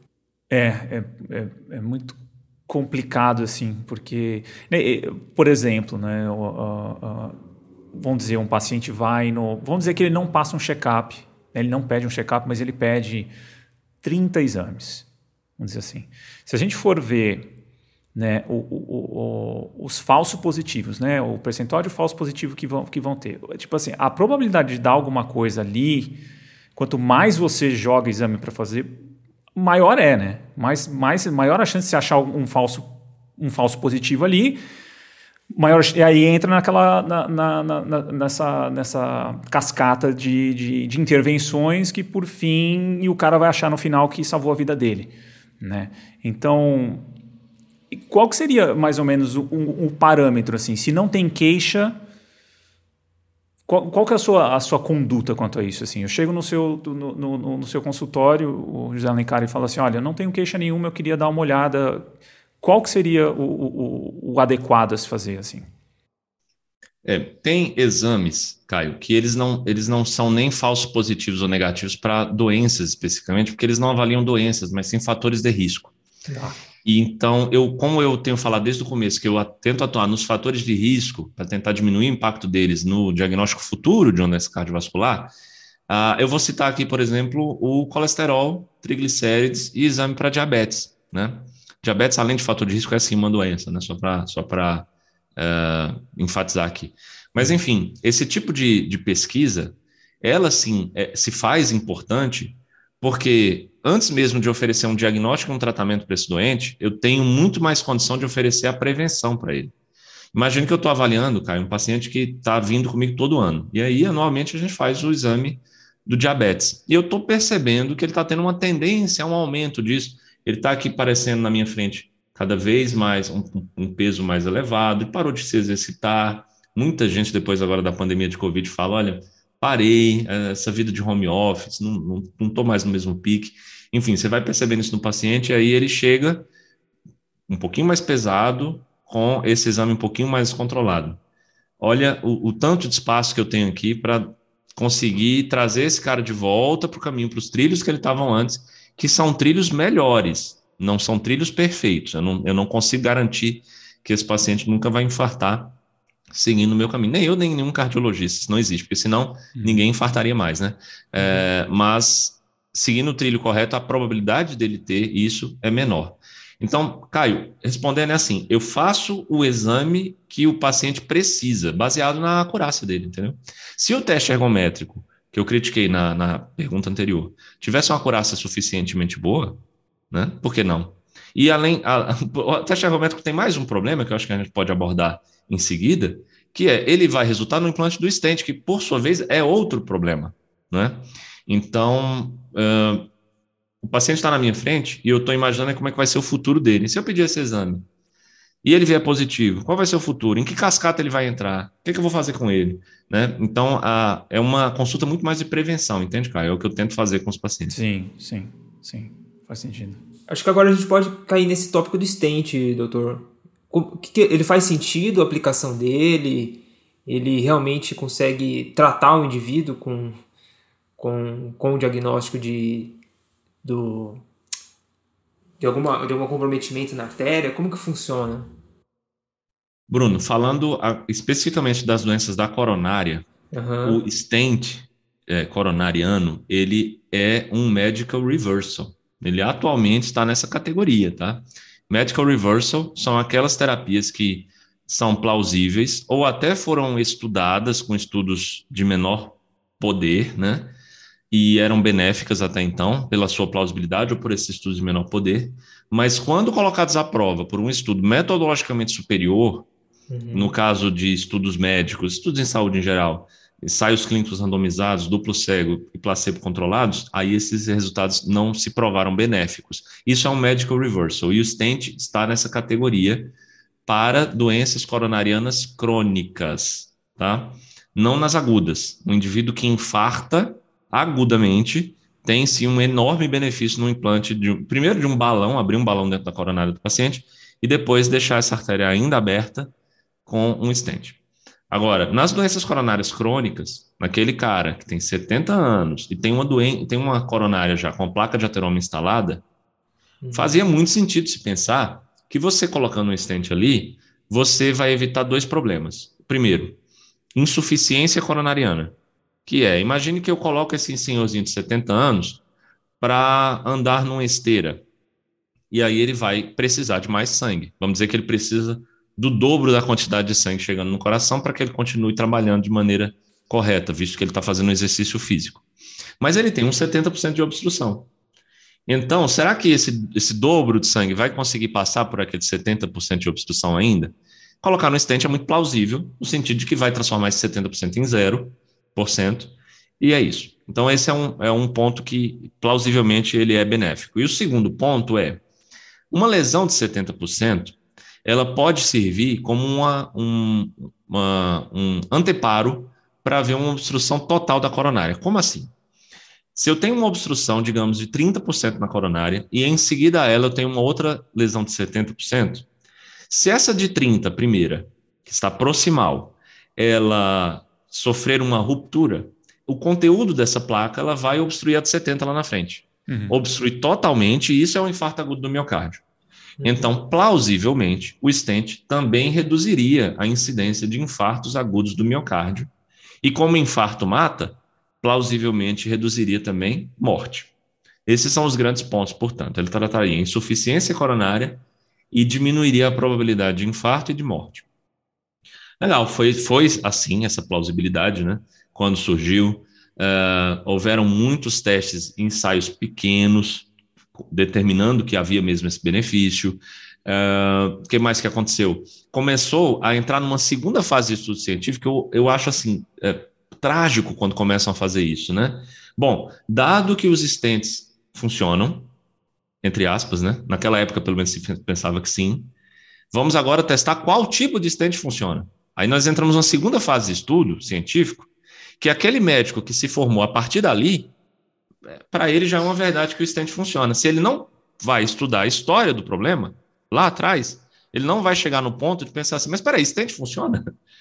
É muito complicado, assim, porque, por exemplo, né, vamos dizer, um paciente vamos dizer que ele não passa um check-up Ele não pede um check-up, mas ele pede 30 exames, vamos dizer assim. Se a gente for ver, né, os falsos positivos, né, o percentual de falso positivo que vão ter, tipo assim, a probabilidade de dar alguma coisa ali, quanto mais você joga exame para fazer, maior é, né? Maior a chance de você achar um falso positivo ali, maior, e aí entra nessa cascata de intervenções que, por fim, e o cara vai achar no final que salvou a vida dele, né? Então, qual que seria mais ou menos um parâmetro, assim? Se não tem queixa, qual que é a sua conduta quanto a isso? Assim, eu chego no seu consultório, o José Alencar, e fala assim, olha, eu não tenho queixa nenhuma, eu queria dar uma olhada. Qual que seria o adequado a se fazer, assim? Tem exames, Caio, que eles não são nem falsos positivos ou negativos para doenças especificamente, porque eles não avaliam doenças, mas sim fatores de risco. E então, como eu tenho falado desde o começo, que eu tento atuar nos fatores de risco para tentar diminuir o impacto deles no diagnóstico futuro de uma doença cardiovascular, eu vou citar aqui, por exemplo, o colesterol, triglicérides e exame para diabetes, né? Diabetes, além de fator de risco, é sim uma doença, né? Só para enfatizar aqui. Mas, enfim, esse tipo de pesquisa, ela sim se faz importante, porque antes mesmo de oferecer um diagnóstico e um tratamento para esse doente, eu tenho muito mais condição de oferecer a prevenção para ele. Imagine que eu estou avaliando, Caio, um paciente que está vindo comigo todo ano. E aí, anualmente, a gente faz o exame do diabetes. E eu estou percebendo que ele está tendo uma tendência a um aumento disso. Ele está aqui aparecendo na minha frente cada vez mais, um peso mais elevado, e parou de se exercitar. Muita gente, depois agora da pandemia de Covid, fala, olha, parei, essa vida de home office, não estou mais no mesmo pique. Enfim, você vai percebendo isso no paciente, e aí ele chega um pouquinho mais pesado, com esse exame um pouquinho mais controlado. Olha o tanto de espaço que eu tenho aqui para conseguir trazer esse cara de volta para o caminho, para os trilhos que ele estavam antes, que são trilhos melhores, não são trilhos perfeitos. Eu não consigo garantir que esse paciente nunca vai infartar seguindo o meu caminho. Nem eu, nem nenhum cardiologista, isso não existe, porque senão ninguém infartaria mais, né? Mas seguindo o trilho correto, a probabilidade dele ter isso é menor. Então, Caio, respondendo é assim, eu faço o exame que o paciente precisa, baseado na acurácia dele, entendeu? Se o teste ergométrico, que eu critiquei na pergunta anterior, tivesse uma acurácia suficientemente boa, né? Por que não? E o teste ergométrico tem mais um problema, que eu acho que a gente pode abordar em seguida, que ele vai resultar no implante do stent, que por sua vez é outro problema, né? Então, o paciente está na minha frente e eu estou imaginando como é que vai ser o futuro dele. Se eu pedir esse exame e ele vier positivo, qual vai ser o futuro? Em que cascata ele vai entrar? O que eu vou fazer com ele? Né? Então, é uma consulta muito mais de prevenção, entende, Caio? É o que eu tento fazer com os pacientes. Sim. Faz sentido. Acho que agora a gente pode cair nesse tópico do stent, doutor. Ele faz sentido a aplicação dele? Ele realmente consegue tratar o indivíduo com o diagnóstico de algum comprometimento na artéria? Como que funciona? Bruno, falando especificamente das doenças da coronária, o stent coronariano, ele é um medical reversal. Ele atualmente está nessa categoria, tá? Medical reversal são aquelas terapias que são plausíveis ou até foram estudadas com estudos de menor poder, né? E eram benéficas até então, pela sua plausibilidade ou por esses estudos de menor poder, mas quando colocados à prova por um estudo metodologicamente superior, no caso de estudos médicos, estudos em saúde em geral, ensaios clínicos randomizados, duplo cego e placebo controlados, aí esses resultados não se provaram benéficos. Isso é um medical reversal, e o stent está nessa categoria para doenças coronarianas crônicas, tá? Não nas agudas. O indivíduo que infarta agudamente tem sim um enorme benefício no implante primeiro de um balão, abrir um balão dentro da coronária do paciente e depois deixar essa artéria ainda aberta com um stent. Agora, nas doenças coronárias crônicas, naquele cara que tem 70 anos e tem uma coronária já com placa de ateroma instalada, fazia muito sentido se pensar que você colocando um stent ali, você vai evitar dois problemas. Primeiro, insuficiência coronariana. que é, imagine que eu coloco esse senhorzinho de 70 anos para andar numa esteira, e aí ele vai precisar de mais sangue. Vamos dizer que ele precisa do dobro da quantidade de sangue chegando no coração para que ele continue trabalhando de maneira correta, visto que ele está fazendo um exercício físico. Mas ele tem uns 70% de obstrução. Então, será que esse dobro de sangue vai conseguir passar por aquele 70% de obstrução ainda? Colocar no stent é muito plausível, no sentido de que vai transformar esse 70% em 0%, e é isso. Então, esse é um ponto que, plausivelmente, ele é benéfico. E o segundo ponto é, uma lesão de 70%, ela pode servir como um anteparo para haver uma obstrução total da coronária. Como assim? Se eu tenho uma obstrução, digamos, de 30% na coronária, e em seguida a ela eu tenho uma outra lesão de 70%, se essa de 30, primeira, que está proximal, ela sofrer uma ruptura, o conteúdo dessa placa ela vai obstruir a de 70 lá na frente. Obstruir totalmente, e isso é um infarto agudo do miocárdio. Então, plausivelmente, o stent também reduziria a incidência de infartos agudos do miocárdio. E como o infarto mata, plausivelmente reduziria também morte. Esses são os grandes pontos, portanto. Ele trataria insuficiência coronária e diminuiria a probabilidade de infarto e de morte. Legal, foi assim essa plausibilidade, né? Quando surgiu, houveram muitos testes, ensaios pequenos, determinando que havia mesmo esse benefício. O que mais que aconteceu? Começou a entrar numa segunda fase de estudo científico, eu acho assim, trágico quando começam a fazer isso, né? Bom, dado que os stents funcionam, entre aspas, né? Naquela época, pelo menos, se pensava que sim, vamos agora testar qual tipo de stent funciona. Aí nós entramos numa segunda fase de estudo científico, que aquele médico que se formou a partir dali, para ele já é uma verdade que o stent funciona. Se ele não vai estudar a história do problema, lá atrás, ele não vai chegar no ponto de pensar assim, mas peraí, stent funciona?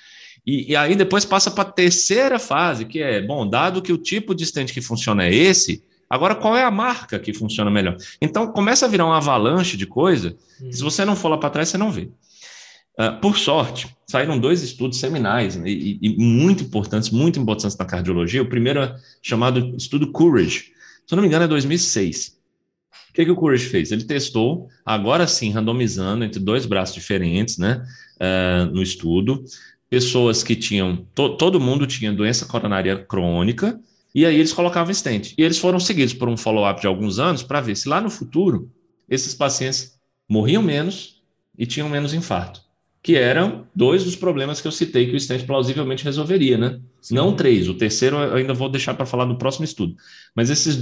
E aí depois passa para a terceira fase, que é, bom, dado que o tipo de stent que funciona é esse, agora qual é a marca que funciona melhor? Então começa a virar uma avalanche de coisa, que se você não for lá para trás, você não vê. Por sorte, saíram 2 estudos seminais, né, e muito importantes na cardiologia. O primeiro é chamado estudo Courage. Se eu não me engano, é 2006. O que o Courage fez? Ele testou, agora sim, randomizando entre 2 braços diferentes, né, no estudo, pessoas que tinham, todo mundo tinha doença coronária crônica, e aí eles colocavam stent. E eles foram seguidos por um follow-up de alguns anos para ver se lá no futuro esses pacientes morriam menos e tinham menos infarto, que eram 2 dos problemas que eu citei que o stent plausivelmente resolveria, né? Sim. Não 3, o terceiro eu ainda vou deixar para falar no próximo estudo. Mas esses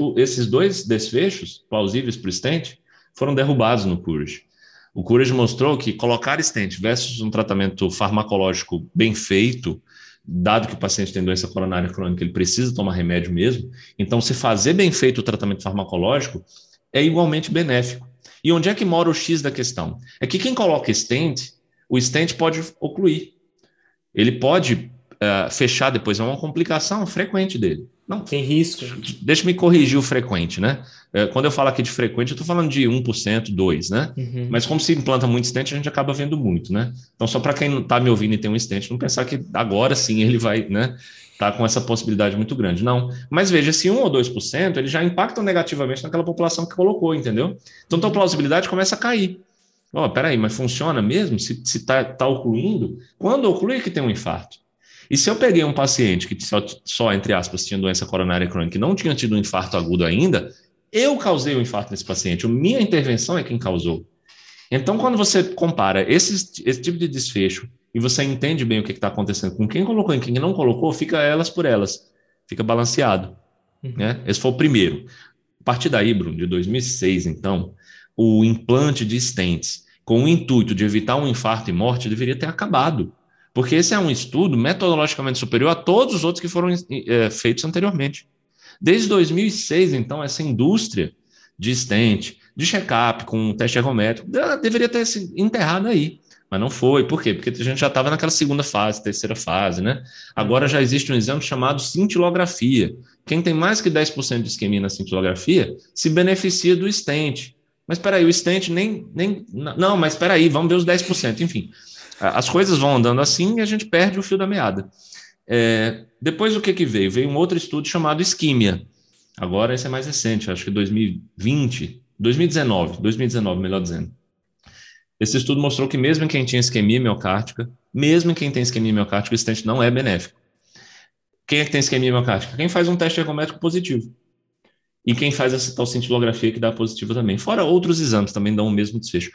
dois desfechos plausíveis para o stent foram derrubados no Courage. O Courage mostrou que colocar stent versus um tratamento farmacológico bem feito, dado que o paciente tem doença coronária crônica, ele precisa tomar remédio mesmo, então se fazer bem feito o tratamento farmacológico é igualmente benéfico. E onde é que mora o X da questão? É que quem coloca stent, o stent pode ocluir. Ele pode fechar depois, é uma complicação frequente dele. Não, tem risco. Deixa eu me corrigir o frequente, né? Quando eu falo aqui de frequente, eu estou falando de 1%, 2%, né? Uhum. Mas como se implanta muito stent, a gente acaba vendo muito, né? Então, só para quem não está me ouvindo e tem um stent, não pensar que agora sim ele vai, né, tá com essa possibilidade muito grande. Não. Mas veja, esse 1 ou 2%, ele já impactam negativamente naquela população que colocou, entendeu? Então, a plausibilidade começa a cair. Peraí, mas funciona mesmo? Se tá ocluindo? Quando oclui é que tem um infarto. E se eu peguei um paciente que só, entre aspas, tinha doença coronária crônica e não tinha tido um infarto agudo ainda, eu causei o infarto nesse paciente. Minha intervenção é quem causou. Então, quando você compara esse tipo de desfecho e você entende bem o que está acontecendo com quem colocou e quem não colocou, fica elas por elas. Fica balanceado. Uhum. Né? Esse foi o primeiro. A partir daí, Bruno, de 2006, então, o implante de stents com o intuito de evitar um infarto e morte deveria ter acabado. Porque esse é um estudo metodologicamente superior a todos os outros que foram feitos anteriormente. Desde 2006, então, essa indústria de stent, de check-up com teste ergométrico, deveria ter se enterrado aí. Mas não foi. Por quê? Porque a gente já estava naquela segunda fase, terceira fase, né? Agora já existe um exame chamado cintilografia. Quem tem mais que 10% de isquemia na cintilografia se beneficia do stent. Mas espera aí, o stent Não, mas espera aí, vamos ver os 10%. Enfim, as coisas vão andando assim e a gente perde o fio da meada. Depois o que veio? Veio um outro estudo chamado isquímia. Agora esse é mais recente, acho que 2019, melhor dizendo. Esse estudo mostrou que mesmo em quem tinha isquemia miocárdica, mesmo em quem tem isquemia miocárdica, o stent não é benéfico. Quem é que tem isquemia miocárdica? Quem faz um teste ergométrico positivo. E quem faz essa tal cintilografia que dá positivo também. Fora outros exames também dão o mesmo desfecho.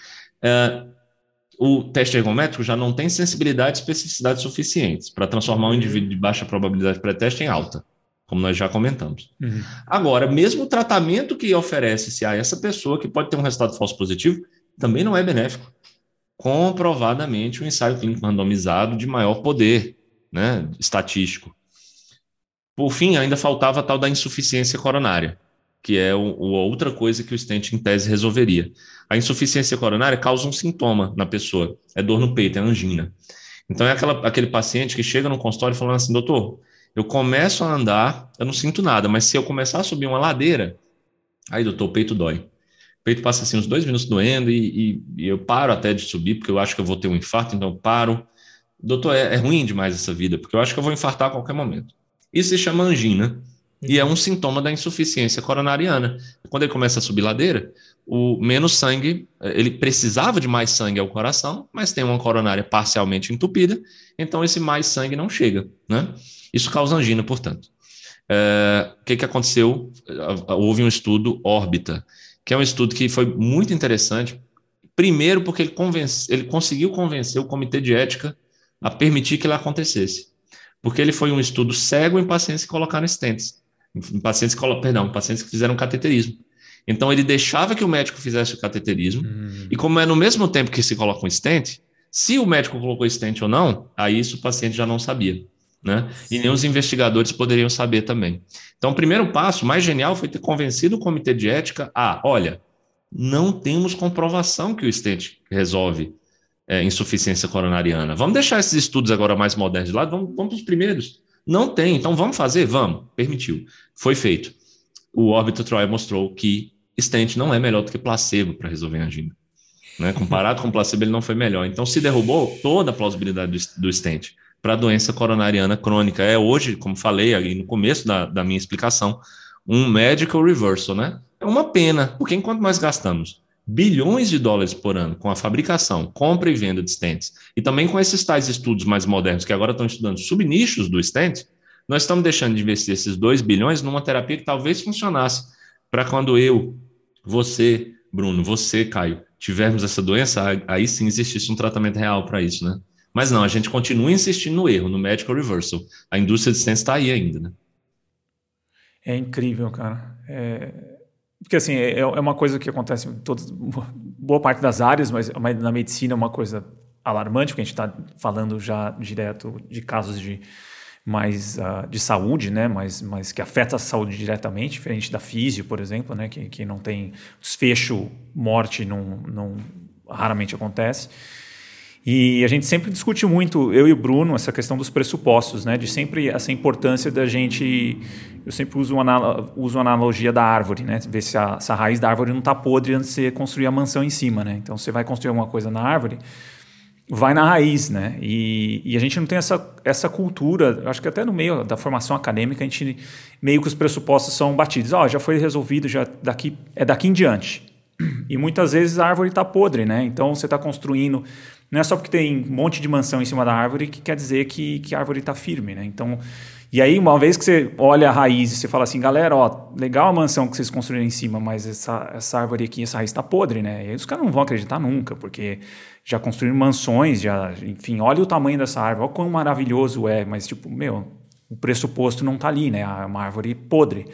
O teste ergométrico já não tem sensibilidade e especificidade suficientes para transformar um indivíduo de baixa probabilidade pré-teste em alta, como nós já comentamos. Agora, mesmo o tratamento que oferece-se a essa pessoa, que pode ter um resultado falso positivo, também não é benéfico. Comprovadamente, um ensaio clínico randomizado de maior poder, né, estatístico. Por fim, ainda faltava a tal da insuficiência coronária, que é outra coisa que o stent, em tese, resolveria. A insuficiência coronária causa um sintoma na pessoa, é dor no peito, é angina. Então, é aquele paciente que chega no consultório falando assim, doutor, eu começo a andar, eu não sinto nada, mas se eu começar a subir uma ladeira, aí, doutor, o peito dói. O peito passa assim uns 2 minutos doendo e eu paro até de subir, porque eu acho que eu vou ter um infarto, então eu paro. Doutor, é ruim demais essa vida, porque eu acho que eu vou infartar a qualquer momento. Isso se chama angina e é um sintoma da insuficiência coronariana. Quando ele começa a subir ladeira, o menos sangue, ele precisava de mais sangue ao coração, mas tem uma coronária parcialmente entupida, então esse mais sangue não chega, né? Isso causa angina, portanto. O que aconteceu? Houve um estudo órbita, que é um estudo que foi muito interessante, primeiro porque ele conseguiu convencer o comitê de ética a permitir que ele acontecesse. Porque ele foi um estudo cego em pacientes que colocaram stents, pacientes que fizeram cateterismo. Então, ele deixava que o médico fizesse o cateterismo, e como é no mesmo tempo que se coloca um stent, se o médico colocou stent ou não, aí isso o paciente já não sabia, né? E nem os investigadores poderiam saber também. Então, o primeiro passo, mais genial, foi ter convencido o comitê de ética olha, não temos comprovação que o stent resolve insuficiência coronariana. Vamos deixar esses estudos agora mais modernos de lado, vamos para os primeiros. Não tem, então vamos fazer? Vamos. Permitiu. Foi feito. O Orbiter Trial mostrou que stent não é melhor do que placebo para resolver angina. Né? Comparado com placebo, ele não foi melhor. Então se derrubou toda a plausibilidade do stent para a doença coronariana crônica. É hoje, como falei aí no começo da minha explicação, um medical reversal, né? É uma pena, porque enquanto nós gastamos bilhões de dólares por ano com a fabricação, compra e venda de stents, e também com esses tais estudos mais modernos que agora estão estudando subnichos do stent, nós estamos deixando de investir esses 2 bilhões numa terapia que talvez funcionasse para quando eu, você, Bruno, você, Caio, tivermos essa doença, aí sim existisse um tratamento real para isso, né? Mas não, a gente continua insistindo no erro, no medical reversal. A indústria de stents está aí ainda, né? É incrível, cara. Porque assim, é uma coisa que acontece em boa parte das áreas, mas na medicina é uma coisa alarmante, porque a gente está falando já direto de casos de saúde, né? Mas que afeta a saúde diretamente, diferente da físio, por exemplo, né? Que não tem desfecho, morte, não raramente acontece. E a gente sempre discute muito, eu e o Bruno, essa questão dos pressupostos, né? De sempre essa importância da gente... Eu sempre uso a analogia da árvore, né? Ver se a raiz da árvore não está podre antes de você construir a mansão em cima, né? Então, você vai construir alguma coisa na árvore, vai na raiz, né? E a gente não tem essa cultura, acho que até no meio da formação acadêmica, a gente meio que os pressupostos são batidos. Já foi resolvido, daqui em diante. E muitas vezes a árvore está podre, né? Então, você está construindo... Não é só porque tem um monte de mansão em cima da árvore que quer dizer que a árvore está firme, né? Então, e aí, uma vez que você olha a raiz e você fala assim, galera, legal a mansão que vocês construíram em cima, mas essa árvore aqui, essa raiz está podre, né? E aí os caras não vão acreditar nunca, porque já construíram mansões, enfim, olha o tamanho dessa árvore, olha quão maravilhoso é, mas tipo, o pressuposto não está ali, né? É uma árvore podre.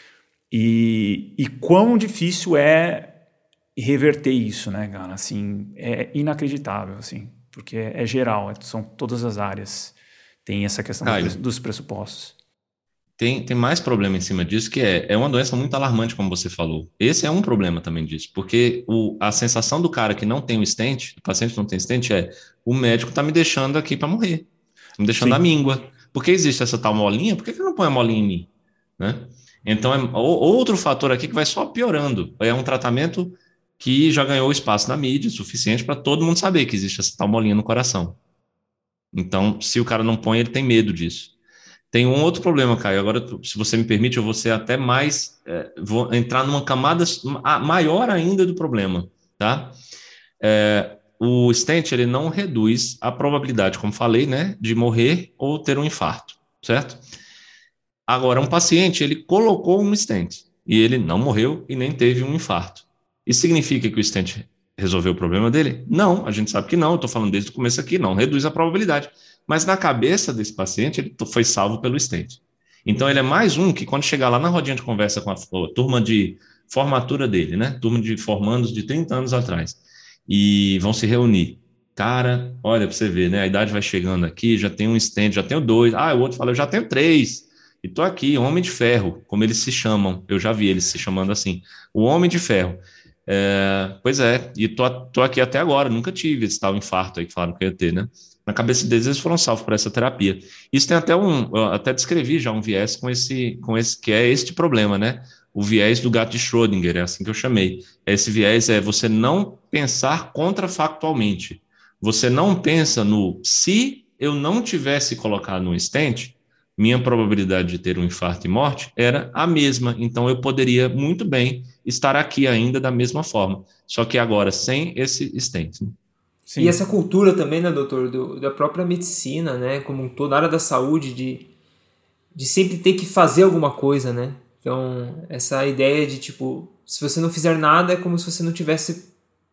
E quão difícil é reverter isso, né, cara? Assim, é inacreditável, assim, porque é geral, são todas as áreas. Tem essa questão dos pressupostos. Tem mais problema em cima disso, que é uma doença muito alarmante, como você falou. Esse é um problema também disso, porque a sensação do cara que não tem o stent, do paciente que não tem stent, o médico está me deixando aqui para morrer, me deixando à míngua. Porque existe essa tal molinha, por que não põe a molinha em mim? Né? Então, outro fator aqui que vai só piorando. É um tratamento que já ganhou espaço na mídia suficiente para todo mundo saber que existe essa tal molinha no coração. Então, se o cara não põe, ele tem medo disso. Tem um outro problema, Caio. Agora, se você me permite, eu vou ser até mais, vou entrar numa camada maior ainda do problema, tá? O stent, ele não reduz a probabilidade, como falei, né, de morrer ou ter um infarto, certo? Agora, um paciente, ele colocou um stent e ele não morreu e nem teve um infarto. Isso significa que o stent resolveu o problema dele? Não, a gente sabe que não. Eu estou falando desde o começo aqui, não reduz a probabilidade. Mas na cabeça desse paciente, ele foi salvo pelo stent. Então, ele é mais um que, quando chegar lá na rodinha de conversa com a turma de formatura dele, né? Turma de formandos de 30 anos atrás, e vão se reunir. Cara, olha para você ver, né? A idade vai chegando aqui, já tenho um stent, já tenho 2. O outro fala, eu já tenho 3. E tô aqui, Homem de Ferro, como eles se chamam. Eu já vi eles se chamando assim. O Homem de Ferro. Pois é, e tô aqui até agora, nunca tive esse tal infarto aí que falaram que eu ia ter, né? Na cabeça deles, eles foram salvos por essa terapia. Isso tem até eu até descrevi já um viés com esse, que é este problema, né? O viés do gato de Schrödinger, é assim que eu chamei. Esse viés é você não pensar contrafactualmente. Você não pensa no se eu não tivesse colocado no stent, minha probabilidade de ter um infarto e morte era a mesma. Então eu poderia muito bem estar aqui ainda da mesma forma, só que agora sem esse stent. Sim. E essa cultura também, né, doutor, da própria medicina, né, como um todo, a área da saúde, de sempre ter que fazer alguma coisa, né? Então, essa ideia de, tipo, se você não fizer nada, é como se você não estivesse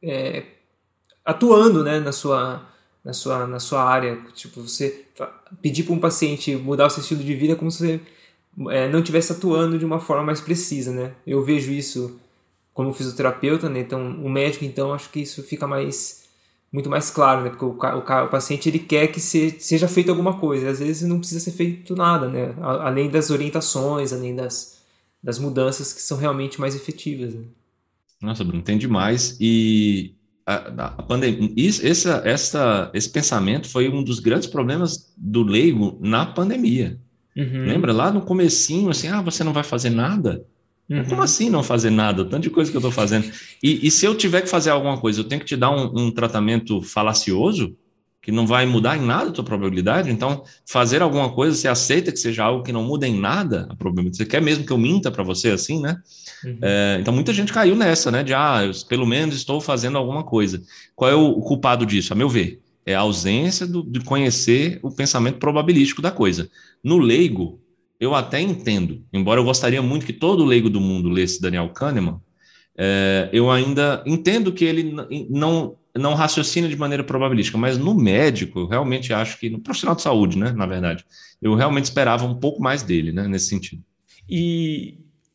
atuando, né, na sua área. Tipo, você pedir para um paciente mudar o seu estilo de vida é como se você não estivesse atuando de uma forma mais precisa, né? Eu vejo isso como fisioterapeuta, né? Então, o médico, então, acho que isso fica muito mais claro, né? Porque o paciente, ele quer que seja feito alguma coisa. Às vezes não precisa ser feito nada, né? Além das orientações, além das mudanças que são realmente mais efetivas, né? Nossa, Bruno, tem demais. E a pandemia, esse pensamento foi um dos grandes problemas do leigo na pandemia. Uhum. Lembra lá no comecinho, assim, você não vai fazer nada? Uhum. Como assim não fazer nada? Tanto de coisa que eu estou fazendo. E se eu tiver que fazer alguma coisa, eu tenho que te dar um tratamento falacioso, que não vai mudar em nada a tua probabilidade? Então, fazer alguma coisa, você aceita que seja algo que não muda em nada a probabilidade? Você quer mesmo que eu minta para você assim, né? Uhum. Então, muita gente caiu nessa, né? Eu, pelo menos estou fazendo alguma coisa. Qual é o culpado disso? A meu ver, é a ausência de conhecer o pensamento probabilístico da coisa. No leigo, eu até entendo, embora eu gostaria muito que todo leigo do mundo lesse Daniel Kahneman, eu ainda entendo que ele não raciocina de maneira probabilística, mas no médico, eu realmente acho que, no profissional de saúde, né, na verdade, eu realmente esperava um pouco mais dele, né, nesse sentido. E,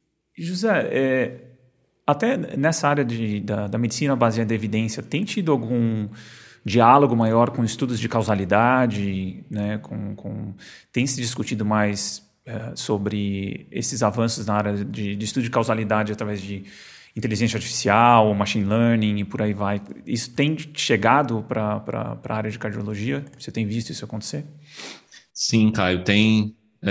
José, até nessa área da medicina baseada em evidência, tem tido algum diálogo maior com estudos de causalidade, né, tem se discutido mais sobre esses avanços na área de estudo de causalidade através de inteligência artificial, machine learning e por aí vai. Isso tem chegado para a área de cardiologia? Você tem visto isso acontecer? Sim, Caio, tenho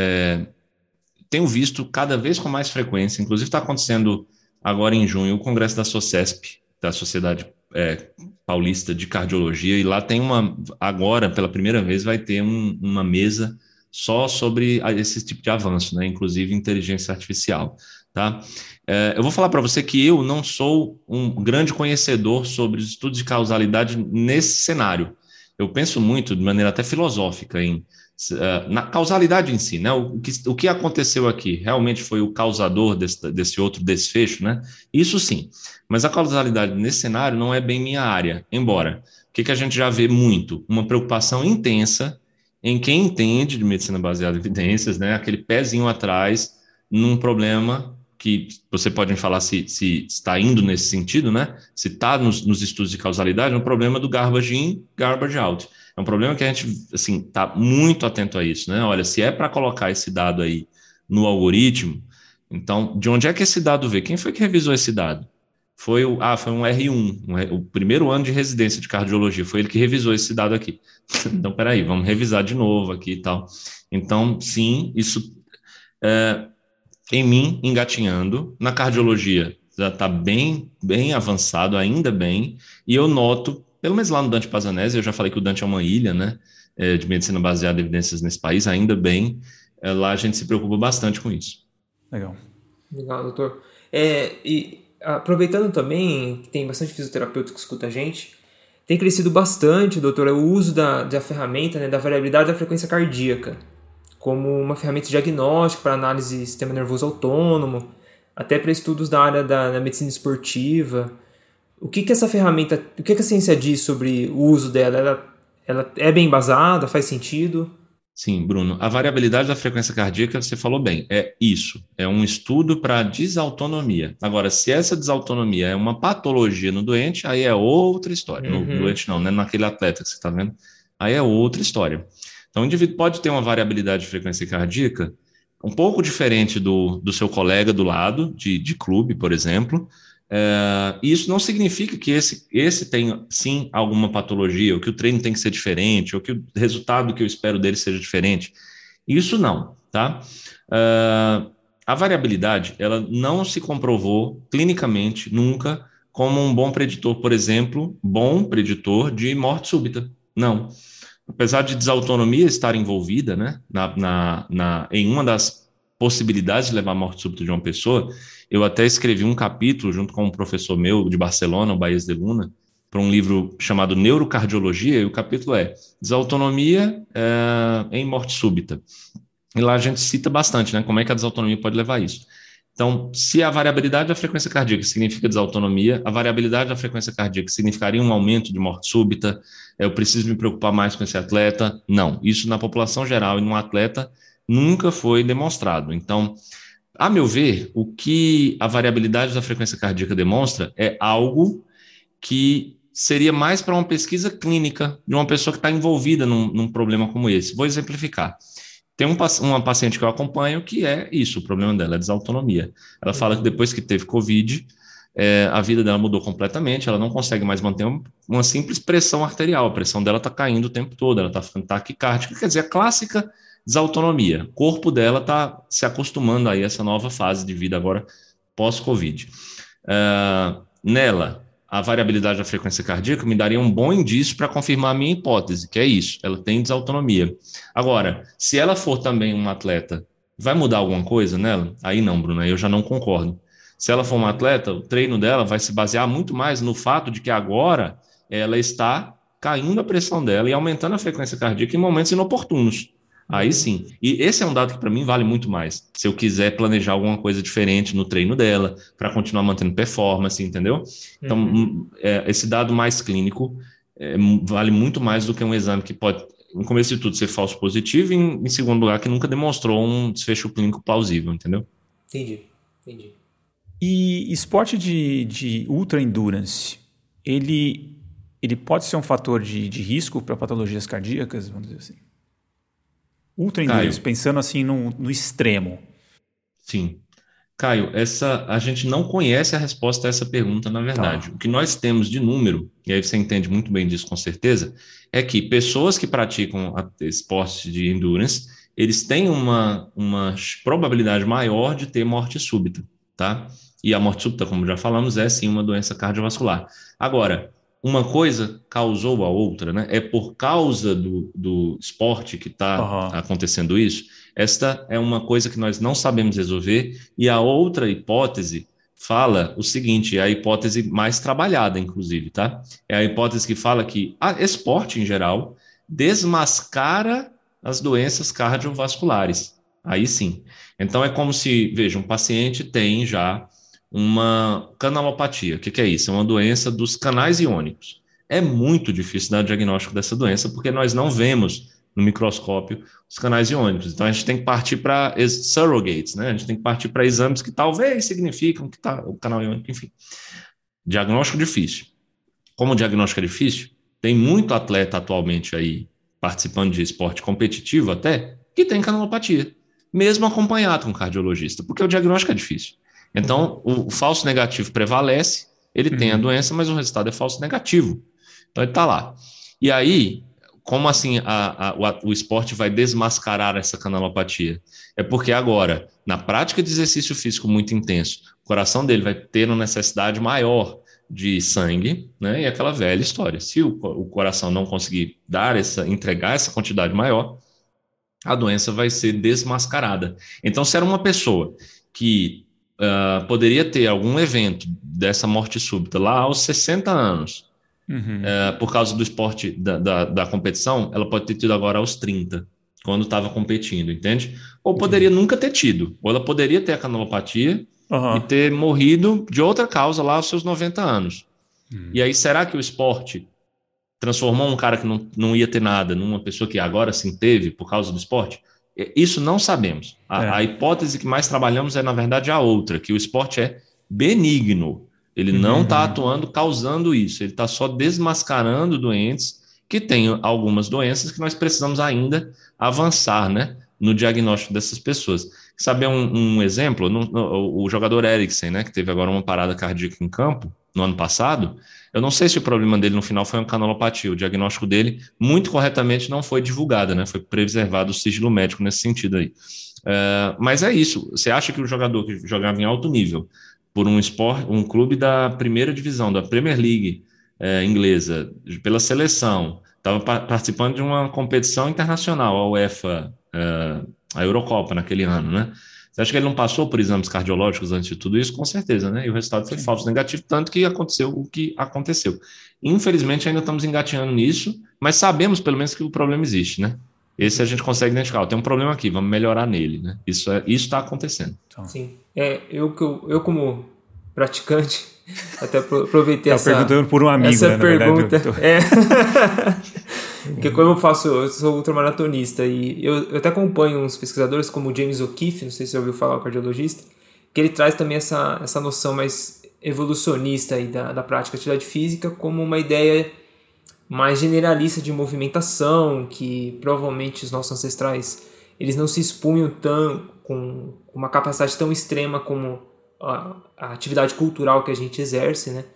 visto cada vez com mais frequência. Inclusive está acontecendo agora em junho o congresso da SOCESP, da Sociedade Paulista de Cardiologia, e lá tem agora, pela primeira vez, vai ter uma mesa só sobre esse tipo de avanço, né? Inclusive inteligência artificial, tá? Eu vou falar para você que eu não sou um grande conhecedor sobre os estudos de causalidade nesse cenário. Eu penso muito, de maneira até filosófica, na causalidade em si, né? O que aconteceu aqui realmente foi o causador desse outro desfecho, né? Isso sim, mas a causalidade nesse cenário não é bem minha área, embora o que a gente já vê muito? Uma preocupação intensa em quem entende de medicina baseada em evidências, né? Aquele pezinho atrás num problema que você pode me falar se está indo nesse sentido, né? Se está nos estudos de causalidade, é um problema do garbage in, garbage out. É um problema que a gente assim está muito atento a isso, né? Olha, se é para colocar esse dado aí no algoritmo, então de onde é que esse dado veio? Quem foi que revisou esse dado? Foi um R1, o primeiro ano de residência de cardiologia, foi ele que revisou esse dado aqui. Então, peraí, vamos revisar de novo aqui e tal. Então, sim, isso em mim, engatinhando. Na cardiologia, já está bem, bem avançado, ainda bem, e eu noto, pelo menos lá no Dante Pazanese, eu já falei que o Dante é uma ilha, né, de medicina baseada em evidências nesse país, ainda bem, lá a gente se preocupa bastante com isso. Legal. Legal, doutor. E aproveitando também que tem bastante fisioterapeuta que escuta a gente, tem crescido bastante, doutor, o uso da ferramenta, né, da variabilidade da frequência cardíaca, como uma ferramenta diagnóstica para análise do sistema nervoso autônomo, até para estudos da área da medicina esportiva. O que essa ferramenta, o que a ciência diz sobre o uso dela? Ela é bem embasada, faz sentido? Sim, Bruno. A variabilidade da frequência cardíaca, você falou bem, é isso. É um estudo para desautonomia. Agora, se essa desautonomia é uma patologia no doente, aí é outra história. No doente não, né? Naquele atleta que você está vendo, aí é outra história. Então, o indivíduo pode ter uma variabilidade de frequência cardíaca um pouco diferente do seu colega do lado, de clube, por exemplo. Isso não significa que esse tem, sim, alguma patologia, ou que o treino tem que ser diferente, ou que o resultado que eu espero dele seja diferente. Isso não, tá? A variabilidade, ela não se comprovou clinicamente nunca como um bom preditor, por exemplo, bom preditor de morte súbita. Não. Apesar de desautonomia estar envolvida, né, em uma das possibilidades de levar à morte súbita de uma pessoa, eu até escrevi um capítulo junto com um professor meu de Barcelona, o Baez de Luna, para um livro chamado Neurocardiologia, e o capítulo é Desautonomia em morte súbita. E lá a gente cita bastante, né, como é que a desautonomia pode levar a isso. Então, se a variabilidade da frequência cardíaca significa desautonomia, a variabilidade da frequência cardíaca significaria um aumento de morte súbita, eu preciso me preocupar mais com esse atleta? Não, isso na população geral e num atleta nunca foi demonstrado. Então, a meu ver, o que a variabilidade da frequência cardíaca demonstra é algo que seria mais para uma pesquisa clínica de uma pessoa que está envolvida num problema como esse. Vou exemplificar. Tem uma paciente que eu acompanho que é isso, o problema dela é desautonomia. Ela fala que depois que teve Covid, a vida dela mudou completamente, ela não consegue mais manter uma simples pressão arterial, a pressão dela está caindo o tempo todo, ela está ficando taquicárdica, quer dizer, a clássica desautonomia. O corpo dela está se acostumando a essa nova fase de vida agora pós-Covid. Nela, a variabilidade da frequência cardíaca me daria um bom indício para confirmar a minha hipótese, que é isso, ela tem desautonomia. Agora, se ela for também uma atleta, vai mudar alguma coisa nela? Aí não, Bruno, aí eu já não concordo. Se ela for uma atleta, o treino dela vai se basear muito mais no fato de que agora ela está caindo a pressão dela e aumentando a frequência cardíaca em momentos inoportunos. Aí sim. E esse é um dado que para mim vale muito mais. Se eu quiser planejar alguma coisa diferente no treino dela, para continuar mantendo performance, entendeu? Então, esse dado mais clínico vale muito mais do que um exame que pode, em começo de tudo, ser falso positivo e, em segundo lugar, que nunca demonstrou um desfecho clínico plausível, entendeu? Entendi. E esporte de ultra endurance, ele pode ser um fator de risco para patologias cardíacas, vamos dizer assim? Ultra endurance, pensando assim no extremo. Sim. Caio, a gente não conhece a resposta a essa pergunta, na verdade. Tá. O que nós temos de número, e aí você entende muito bem disso com certeza, é que pessoas que praticam esportes de endurance, eles têm uma probabilidade maior de ter morte súbita, tá? E a morte súbita, como já falamos, é sim uma doença cardiovascular. Agora, uma coisa causou a outra, né? É por causa do esporte que está acontecendo isso. Esta é uma coisa que nós não sabemos resolver. E a outra hipótese fala o seguinte, é a hipótese mais trabalhada, inclusive, tá? É a hipótese que fala que a esporte, em geral, desmascara as doenças cardiovasculares. Aí sim. Então é como se, veja, um paciente tem já uma canalopatia. O que é isso? É uma doença dos canais iônicos. É muito difícil dar diagnóstico dessa doença porque nós não vemos no microscópio os canais iônicos. Então a gente tem que partir para surrogates, né? A gente tem que partir para exames que talvez significam que está o canal iônico, enfim. Diagnóstico difícil. Como o diagnóstico é difícil, tem muito atleta atualmente aí participando de esporte competitivo até que tem canalopatia, mesmo acompanhado com cardiologista, porque o diagnóstico é difícil. Então, o falso negativo prevalece, ele tem a doença, mas o resultado é falso negativo. Então, ele está lá. E aí, como assim o esporte vai desmascarar essa canalopatia? É porque agora, na prática de exercício físico muito intenso, o coração dele vai ter uma necessidade maior de sangue, né? E aquela velha história. Se o coração não conseguir entregar essa quantidade maior, a doença vai ser desmascarada. Então, se era uma pessoa que poderia ter algum evento dessa morte súbita lá aos 60 anos, por causa do esporte, da competição, ela pode ter tido agora aos 30, quando estava competindo, entende? Ou poderia nunca ter tido, ou ela poderia ter a canulopatia e ter morrido de outra causa lá aos seus 90 anos. E aí, será que o esporte transformou um cara que não ia ter nada numa pessoa que agora sim teve por causa do esporte? Isso não sabemos. A hipótese que mais trabalhamos é, na verdade, a outra, que o esporte é benigno. Ele não está atuando, causando isso. Ele está só desmascarando doentes que têm algumas doenças que nós precisamos ainda avançar, né, no diagnóstico dessas pessoas. Saber um exemplo? O jogador Eriksen, né, que teve agora uma parada cardíaca em campo no ano passado, eu não sei se o problema dele no final foi uma canulopatia. O diagnóstico dele, muito corretamente, não foi divulgado, né? Foi preservado o sigilo médico nesse sentido aí. Mas é isso. Você acha que o jogador que jogava em alto nível por um clube da primeira divisão, da Premier League inglesa, pela seleção, estava participando de uma competição internacional, a UEFA, a Eurocopa naquele ano, né? Você acha que ele não passou por exames cardiológicos antes de tudo isso? Com certeza, né? E o resultado foi falso negativo, tanto que aconteceu o que aconteceu. Infelizmente, ainda estamos engatinhando nisso, mas sabemos pelo menos que o problema existe, né? Esse a gente consegue identificar. Tem um problema aqui, vamos melhorar nele, né? Isso está acontecendo. Sim. Eu como praticante, até aproveitei essa perguntando por um amigo, essa né, pergunta. Na verdade, Porque como eu sou ultramaratonista e eu até acompanho uns pesquisadores como o James O'Keefe, não sei se você ouviu falar, o cardiologista, que ele traz também essa noção mais evolucionista aí da prática de atividade física como uma ideia mais generalista de movimentação, que provavelmente os nossos ancestrais eles não se expunham com uma capacidade tão extrema como a atividade cultural que a gente exerce, né?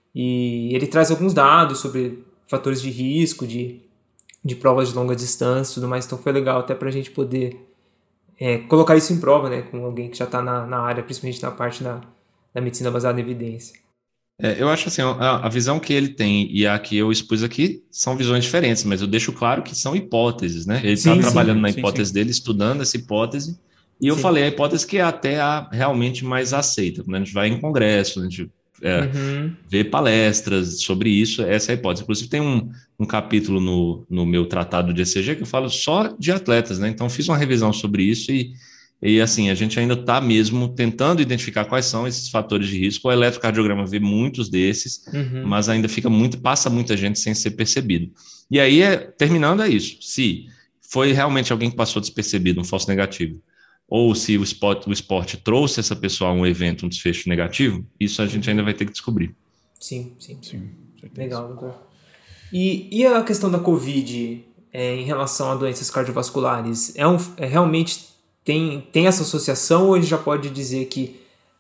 E ele traz alguns dados sobre fatores de risco, de provas de longa distância e tudo mais, então foi legal até para a gente poder colocar isso em prova, né, com alguém que já está na área, principalmente na parte da medicina baseada em evidência. Eu acho assim, a visão que ele tem e a que eu expus aqui são visões diferentes, mas eu deixo claro que são hipóteses, né? Ele está trabalhando na hipótese dele, estudando essa hipótese, e eu falei a hipótese que é até a realmente mais aceita. Quando a gente vai em congresso, a gente vê palestras sobre isso, essa é a hipótese. Inclusive tem um capítulo no meu tratado de ECG que eu falo só de atletas, né? Então fiz uma revisão sobre isso e assim, a gente ainda está mesmo tentando identificar quais são esses fatores de risco. O eletrocardiograma vê muitos desses, mas ainda passa muita gente sem ser percebido. E aí, terminando, é isso. Se foi realmente alguém que passou despercebido, um falso negativo, ou se o esporte trouxe essa pessoa a um evento, um desfecho negativo, isso a gente ainda vai ter que descobrir. Sim. Legal, doutor. E a questão da Covid em relação a doenças cardiovasculares? Realmente tem essa associação, ou ele já pode dizer que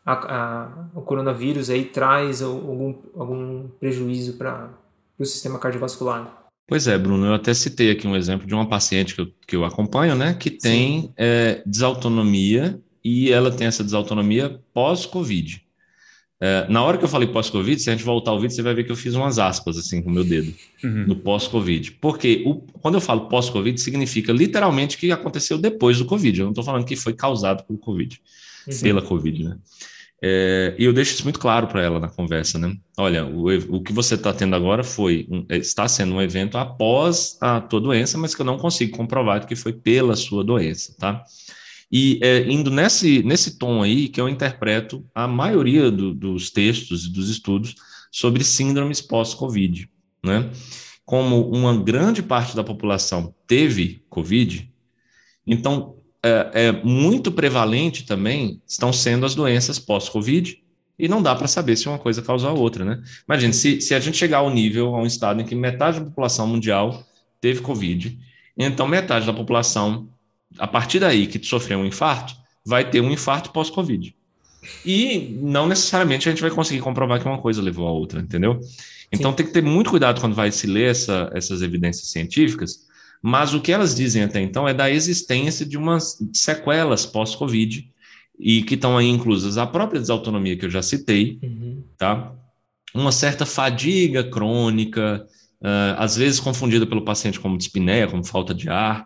o coronavírus aí traz algum prejuízo para o sistema cardiovascular? Pois é, Bruno, eu até citei aqui um exemplo de uma paciente que eu acompanho, né, que tem desautonomia, e ela tem essa desautonomia pós-Covid. Na hora que eu falei pós-Covid, se a gente voltar ao vídeo, você vai ver que eu fiz umas aspas assim com o meu dedo no pós-Covid. Porque quando eu falo pós-Covid, significa literalmente que aconteceu depois do Covid. Eu não estou falando que foi causado pelo Covid, pela Covid, né? E eu deixo isso muito claro para ela na conversa, né? Olha, o que você está tendo agora está sendo um evento após a tua doença, mas que eu não consigo comprovar que foi pela sua doença, tá? E indo nesse tom aí que eu interpreto a maioria dos textos e dos estudos sobre síndromes pós-Covid, né? Como uma grande parte da população teve Covid, então muito prevalente também estão sendo as doenças pós-Covid, e não dá para saber se uma coisa causa a outra, né? Imagina, se a gente chegar a um estado em que metade da população mundial teve Covid, então metade da população, a partir daí que sofreu um infarto, vai ter um infarto pós-Covid. E não necessariamente a gente vai conseguir comprovar que uma coisa levou a outra, entendeu? Então tem que ter muito cuidado quando vai se ler essas evidências científicas, mas o que elas dizem até então é da existência de umas sequelas pós-Covid, e que estão aí inclusas a própria desautonomia que eu já citei, tá? Uma certa fadiga crônica, às vezes confundida pelo paciente como dispneia, como falta de ar,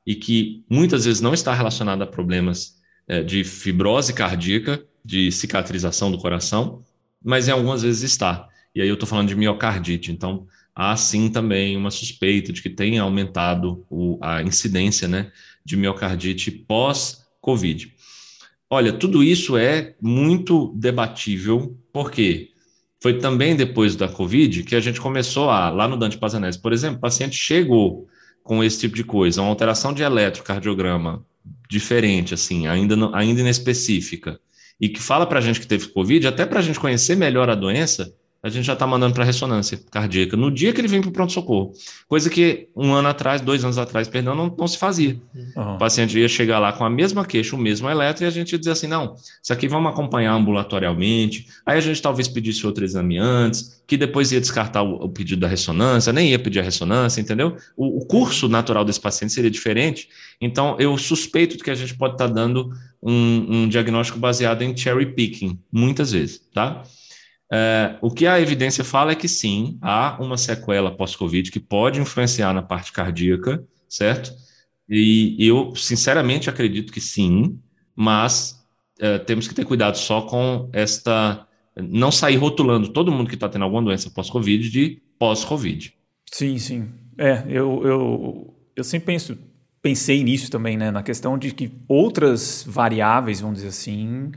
e que muitas vezes não está relacionada a problemas de fibrose cardíaca, de cicatrização do coração, mas em algumas vezes está. E aí eu estou falando de miocardite. Então, há sim também uma suspeita de que tenha aumentado a incidência, né, de miocardite pós-Covid. Olha, tudo isso é muito debatível, porque foi também depois da Covid que a gente começou lá no Dante Pazanese, por exemplo, o paciente chegou com esse tipo de coisa, uma alteração de eletrocardiograma diferente, assim, ainda inespecífica, e que fala para a gente que teve Covid, até para a gente conhecer melhor a doença, a gente já está mandando para ressonância cardíaca no dia que ele vem para o pronto-socorro. Coisa que 1 ano atrás, 2 anos atrás, perdão, não se fazia. O paciente ia chegar lá com a mesma queixa, o mesmo eletro, e a gente ia dizer assim, não, isso aqui vamos acompanhar ambulatorialmente, aí a gente talvez pedisse outro exame antes, que depois ia descartar o pedido da ressonância, nem ia pedir a ressonância, entendeu? O curso natural desse paciente seria diferente, então eu suspeito de que a gente pode estar dando um diagnóstico baseado em cherry picking, muitas vezes, tá? O que a evidência fala é que sim, há uma sequela pós-Covid que pode influenciar na parte cardíaca, certo? E eu, sinceramente, acredito que sim, mas temos que ter cuidado só com não sair rotulando todo mundo que está tendo alguma doença pós-Covid de pós-Covid. Sim, sim. Eu sempre pensei nisso também, né? Na questão de que outras variáveis, vamos dizer assim,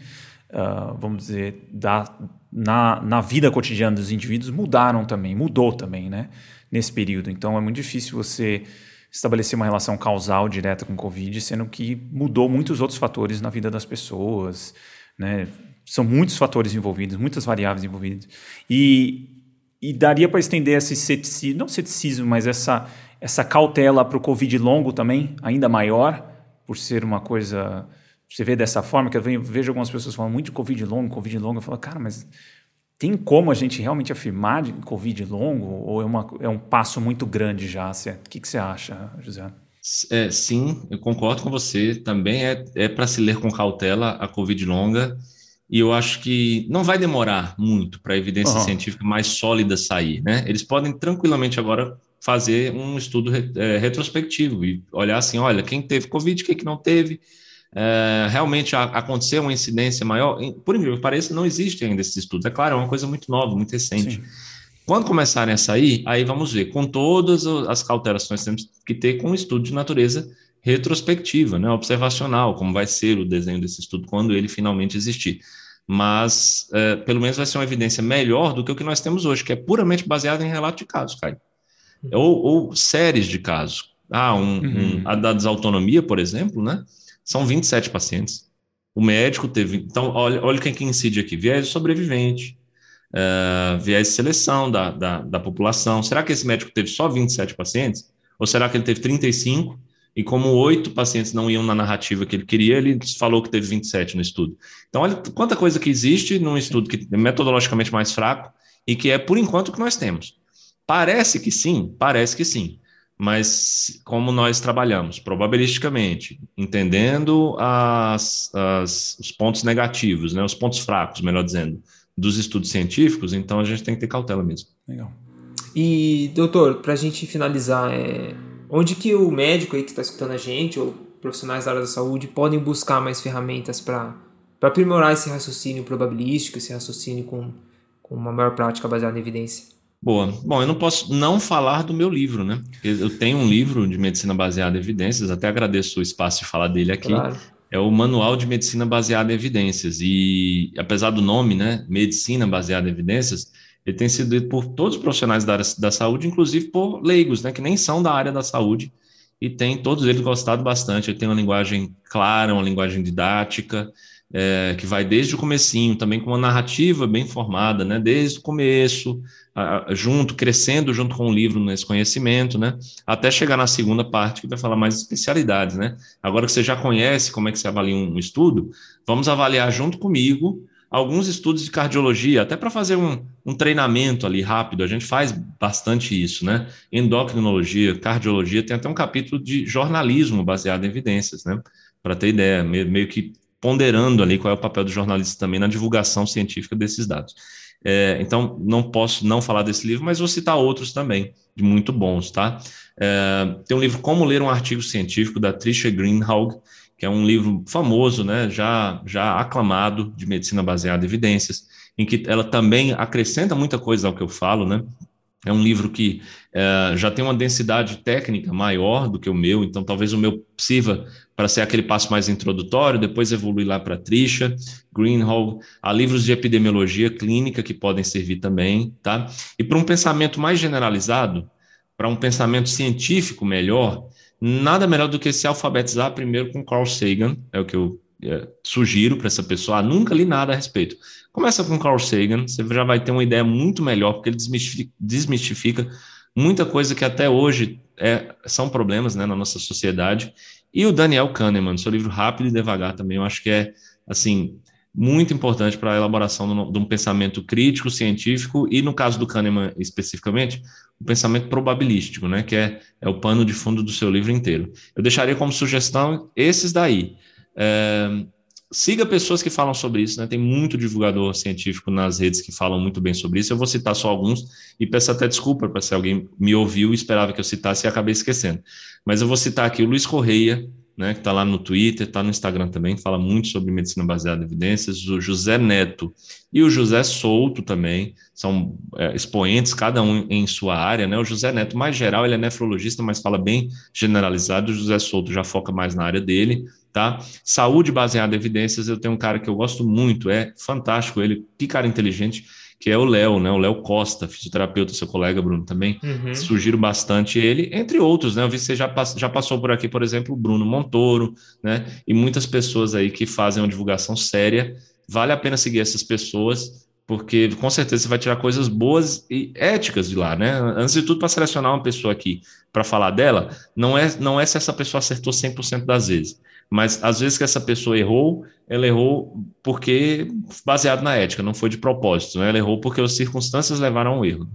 na vida cotidiana dos indivíduos mudou também, né? Nesse período. Então, é muito difícil você estabelecer uma relação causal direta com o Covid, sendo que mudou muitos outros fatores na vida das pessoas, né? São muitos fatores envolvidos, muitas variáveis envolvidas. E daria para estender esse ceticismo, não ceticismo, mas essa cautela para o Covid longo também, ainda maior, por ser uma coisa... Você vê dessa forma, que eu vejo algumas pessoas falando muito de Covid longo, eu falo, cara, mas tem como a gente realmente afirmar de Covid longo, ou é um passo muito grande já? O que você acha, José? Sim, eu concordo com você, também é para se ler com cautela a Covid longa, e eu acho que não vai demorar muito para a evidência científica mais sólida sair, né? Eles podem tranquilamente agora fazer um estudo retrospectivo e olhar assim, olha, quem teve Covid, quem que não teve, realmente aconteceu uma incidência maior. Por incrível que pareça, não existe ainda esses estudos. É claro, é uma coisa muito nova, muito recente. Sim. Quando começarem a sair, aí vamos ver, com todas as cautelações que temos que ter com um estudo de natureza retrospectiva, né, observacional, como vai ser o desenho desse estudo quando ele finalmente existir. Mas, pelo menos, vai ser uma evidência melhor do que o que nós temos hoje, que é puramente baseado em relato de casos, Caio. Ou séries de casos. A da desautonomia, por exemplo, né? São 27 pacientes. O médico teve... Então, olha quem que incide aqui. Viés sobrevivente, viés de seleção da população. Será que esse médico teve só 27 pacientes? Ou será que ele teve 35? E como 8 pacientes não iam na narrativa que ele queria, ele falou que teve 27 no estudo. Então, olha quanta coisa que existe num estudo que é metodologicamente mais fraco e que é, por enquanto, o que nós temos. Parece que sim, mas como nós trabalhamos probabilisticamente, entendendo os pontos negativos, né, os pontos fracos, melhor dizendo, dos estudos científicos, então a gente tem que ter cautela mesmo. Legal. E, doutor, para a gente finalizar, onde que o médico aí que está escutando a gente, ou profissionais da área da saúde, podem buscar mais ferramentas para aprimorar esse raciocínio probabilístico, esse raciocínio com uma maior prática baseada em evidência? Boa. Bom, eu não posso não falar do meu livro, né? Eu tenho um livro de medicina baseada em evidências, até agradeço o espaço de falar dele aqui. Claro. É o Manual de Medicina Baseada em Evidências. E, apesar do nome, né, Medicina Baseada em Evidências, ele tem sido lido por todos os profissionais da área da saúde, inclusive por leigos, né, que nem são da área da saúde, e todos eles gostado bastante. Ele tem uma linguagem clara, uma linguagem didática, que vai desde o comecinho, também com uma narrativa bem formada, né, desde o começo, crescendo junto com o livro nesse conhecimento, né, até chegar na segunda parte, que vai falar mais de especialidades, né. Agora que você já conhece como é que você avalia um estudo, vamos avaliar junto comigo alguns estudos de cardiologia, até para fazer um treinamento ali rápido. A gente faz bastante isso, né? Endocrinologia, cardiologia, tem até um capítulo de jornalismo baseado em evidências, né? Para ter ideia, meio que ponderando ali qual é o papel do jornalista também na divulgação científica desses dados. Então, não posso não falar desse livro, mas vou citar outros também, de muito bons, tá? Tem um livro Como Ler um Artigo Científico, da Tricia Greenhalgh, que é um livro famoso, né, já aclamado, de medicina baseada em evidências, em que ela também acrescenta muita coisa ao que eu falo, né? É um livro que já tem uma densidade técnica maior do que o meu, então talvez o meu sirva para ser aquele passo mais introdutório, depois evoluir lá para Tricia Greenhalgh. Há livros de epidemiologia clínica que podem servir também, tá? E para um pensamento mais generalizado, para um pensamento científico melhor, nada melhor do que se alfabetizar primeiro com Carl Sagan, é o que eu sugiro para essa pessoa. Nunca li nada a respeito. Começa com Carl Sagan, você já vai ter uma ideia muito melhor, porque ele desmistifica muita coisa que até hoje são problemas, né, na nossa sociedade. E o Daniel Kahneman, seu livro Rápido e Devagar também, eu acho que é, assim, muito importante para a elaboração de um pensamento crítico, científico, e no caso do Kahneman especificamente, um pensamento probabilístico, né, que é o pano de fundo do seu livro inteiro. Eu deixaria como sugestão esses daí. Siga pessoas que falam sobre isso, né? Tem muito divulgador científico nas redes que falam muito bem sobre isso. Eu vou citar só alguns e peço até desculpa para se alguém me ouviu e esperava que eu citasse e acabei esquecendo. Mas eu vou citar aqui o Luiz Correia, né, que está lá no Twitter, está no Instagram também, fala muito sobre medicina baseada em evidências, o José Neto e o José Souto também, são expoentes, cada um em sua área, né? O José Neto, mais geral, ele é nefrologista, mas fala bem generalizado, o José Souto já foca mais na área dele, tá? Saúde baseada em evidências, eu tenho um cara que eu gosto muito, é fantástico ele, que cara inteligente, que é o Léo, né? O Léo Costa, fisioterapeuta, seu colega, Bruno, também. Sugiro bastante ele, entre outros, né? Eu vi que você já passou por aqui, por exemplo, o Bruno Montoro, né? E muitas pessoas aí que fazem uma divulgação séria. Vale a pena seguir essas pessoas, porque com certeza você vai tirar coisas boas e éticas de lá, né? Antes de tudo, para selecionar uma pessoa aqui para falar dela, não é se essa pessoa acertou 100% das vezes, mas às vezes que essa pessoa errou, ela errou porque, baseado na ética, não foi de propósito, né? Ela errou porque as circunstâncias levaram ao erro.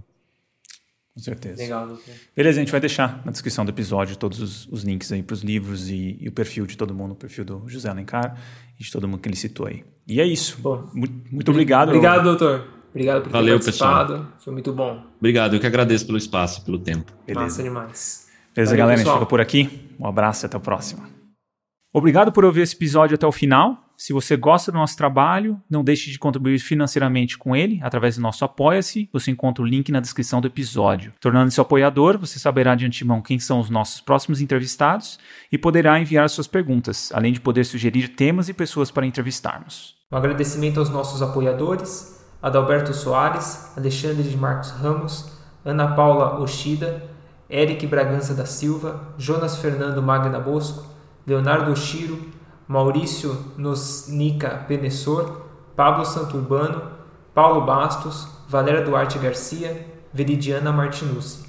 Com certeza. Legal, doutor. Beleza, a gente vai deixar na descrição do episódio todos os links aí para os livros e o perfil de todo mundo, o perfil do José Alencar e de todo mundo que ele citou aí. E é isso. Bom, muito obrigado. Obrigado, doutor. Obrigado por Valeu, ter participado. pessoal. Foi muito bom. Obrigado, eu que agradeço pelo espaço, pelo tempo. Beleza. Massa demais. Beleza, Valeu, galera, pessoal. a gente fica por aqui. Um abraço e até o próximo. Obrigado por ouvir esse episódio até o final. Se você gosta do nosso trabalho, não deixe de contribuir financeiramente com ele através do nosso Apoia-se. Você encontra o link na descrição do episódio. Tornando-se apoiador, você saberá de antemão quem são os nossos próximos entrevistados e poderá enviar suas perguntas, além de poder sugerir temas e pessoas para entrevistarmos. Um agradecimento aos nossos apoiadores, Adalberto Soares, Alexandre de Marcos Ramos, Ana Paula Oshida, Eric Bragança da Silva, Jonas Fernando Magna Bosco, Leonardo Oshiro, Maurício Nosnica Penessor, Pablo Santurbano, Paulo Bastos, Valéria Duarte Garcia, Veridiana Martinucci.